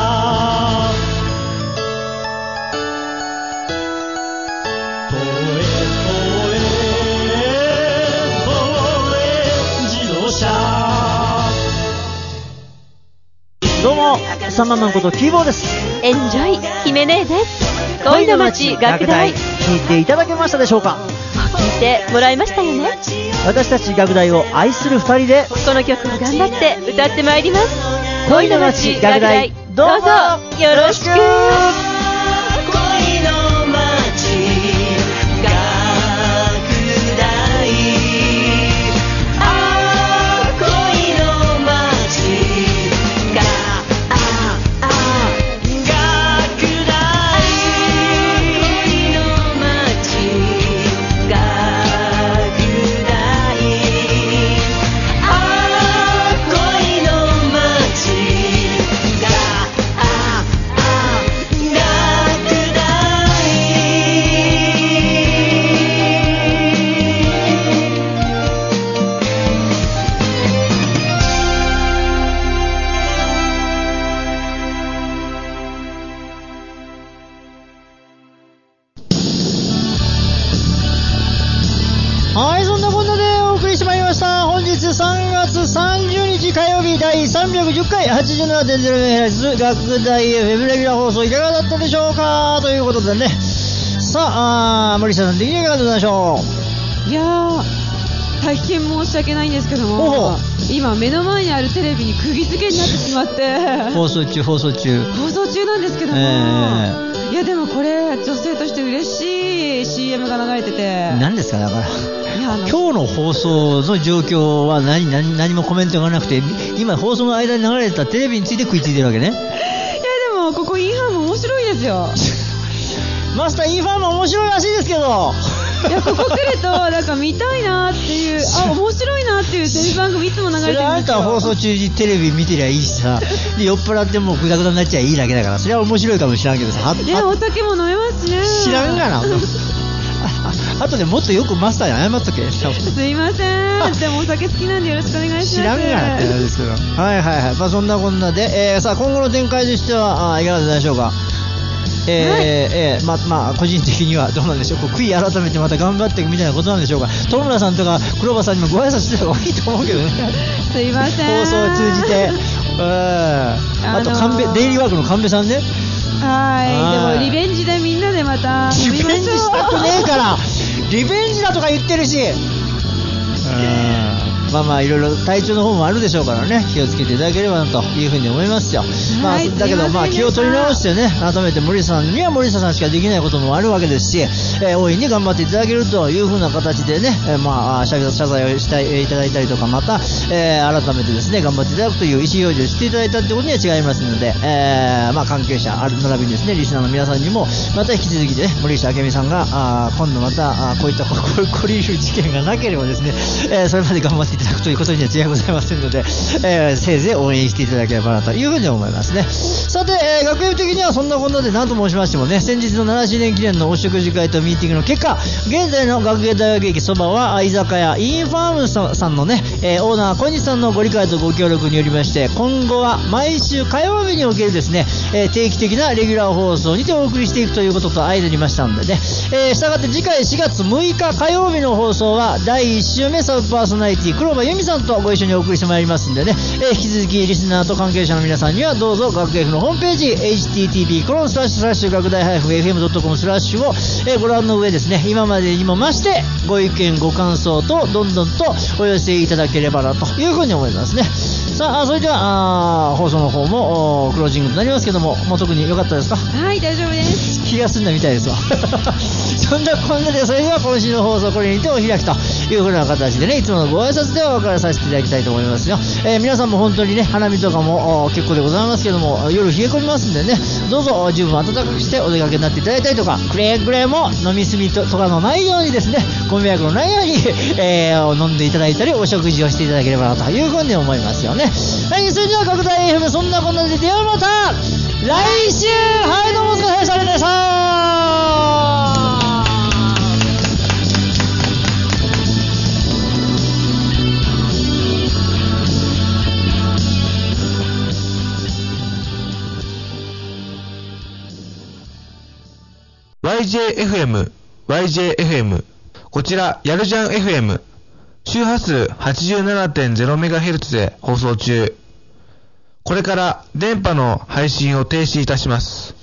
どうも、サンママンことキーボーです。 エンジョイ姫姉です。恋の街学大、 聞いていただけましたでしょうか。 聞いてもらいましたよね。 私たち学大を愛する二人でこの曲を頑張って歌ってまいります。 恋の街学大、どうぞよろしく。 310回 87.0MHz 学大 FM レギュラー放送いかがだったでしょうかということでね、さあ森下さん的にいかがでございましょう。いやー、大変申し訳ないんですけども、今目の前にあるテレビに釘付けになってしまって放送中なんですけども、いやでもこれ女性として嬉しい CM が流れてて、 何ですか。だから今日の放送の状況は何もコメントがなくて、今放送の間に流れたテレビについて食いついてるわけね。いやでもここインファーム面白いですよマスターインファーム面白いらしいですけどいやここ来るとなんか見たいなっていう、面白いなっていうテレビ番組いつも流れてるんですよ。それはあんたは放送中にテレビ見てりゃいいしさ、で酔っ払ってもうグダグダになっちゃいいだけだから、それは面白いかもしれんけどさ。いやお酒も飲めますしね。 知らんがなあとでもっとよくマスターに謝っとけ。 すいませんでもお酒好きなんでよろしくお願いします。 知らんがなってなんですけど、はいはいはい。まあそんなこんなで、さあ今後の展開としてはいかがでしょうか。まあ個人的にはどうなんでしょう。悔い改めてまた頑張っていくみたいなことなんでしょうか。友村さんとか黒羽さんにもご挨拶してた方がいいと思うけどねすいません。 放送を通じてあとデイリーワークの神戸さんね。 はい、でもリベンジでみんなでまたリベンジしたくねえからリベンジだとか言ってるし、まあいろいろ体調の方もあるでしょうからね、気をつけていただければなというふうに思いますよ。だけど気を取り直してね、改めて森下さんには森下さんしかできないこともあるわけですし、大いに頑張っていただけるというふうな形でね、謝罪をしていただいたりとか、また、改めてですね頑張っていただくという意思表示をしていただいたということには違いますので、関係者並びにですねリスナーの皆さんにもまた引き続きで、ね、森下明美さんが今度またこういった起こり得る事件がなければですね、それまで頑張ってしていただくということには違いございませんので、せいぜい応援していただければなというふうに思いますね。さて、学園的にはそんなこんなで何と申しましてもね、先日の7周年記念のお食事会とミーティングの結果、現在の学芸大学駅そばは居酒屋インファームさんのね、オーナー小西さんのご理解とご協力によりまして、今後は毎週火曜日におけるですね、定期的なレギュラー放送にてお送りしていくということと相成りましたんでね、したがって次回4月6日火曜日の放送は第1週目サブパーソナリティ黒羽由美さんとご一緒にお送りしてまいりますんでね、引き続きリスナーと関係者の皆さんにはどうぞ学芸府のホームページ http:// 学大 -fm.com/ をご覧の上ですね、今までにも増してご意見ご感想とどんどんとお寄せいただければなというふうに思いますね。さあ、それでは放送の方もクロージングとなりますけども、もう特に良かったですか？ はい、大丈夫です。 気が済んだみたいですわそんなこんなで、それでは今週の放送これにてお開きというふうな形でね、いつものご挨拶でお別れさせていただきたいと思いますよ。皆さんも本当にね、花見とかも結構でございますけども、夜冷え込みますんでね、どうぞ十分暖かくしてお出かけになっていただいたりとか、くれぐれも飲み過ぎとかのないようにですね、ご迷惑のないように、飲んでいただいたりお食事をしていただければなというふうに思いますよね。はい、それでは各大 FM そんなこんなで、ではまた来週。はい、どうもお疲れ様でした。 YJFM。こちら、やるじゃん FM。周波数 87.0MHz で放送中。これから電波の配信を停止いたします。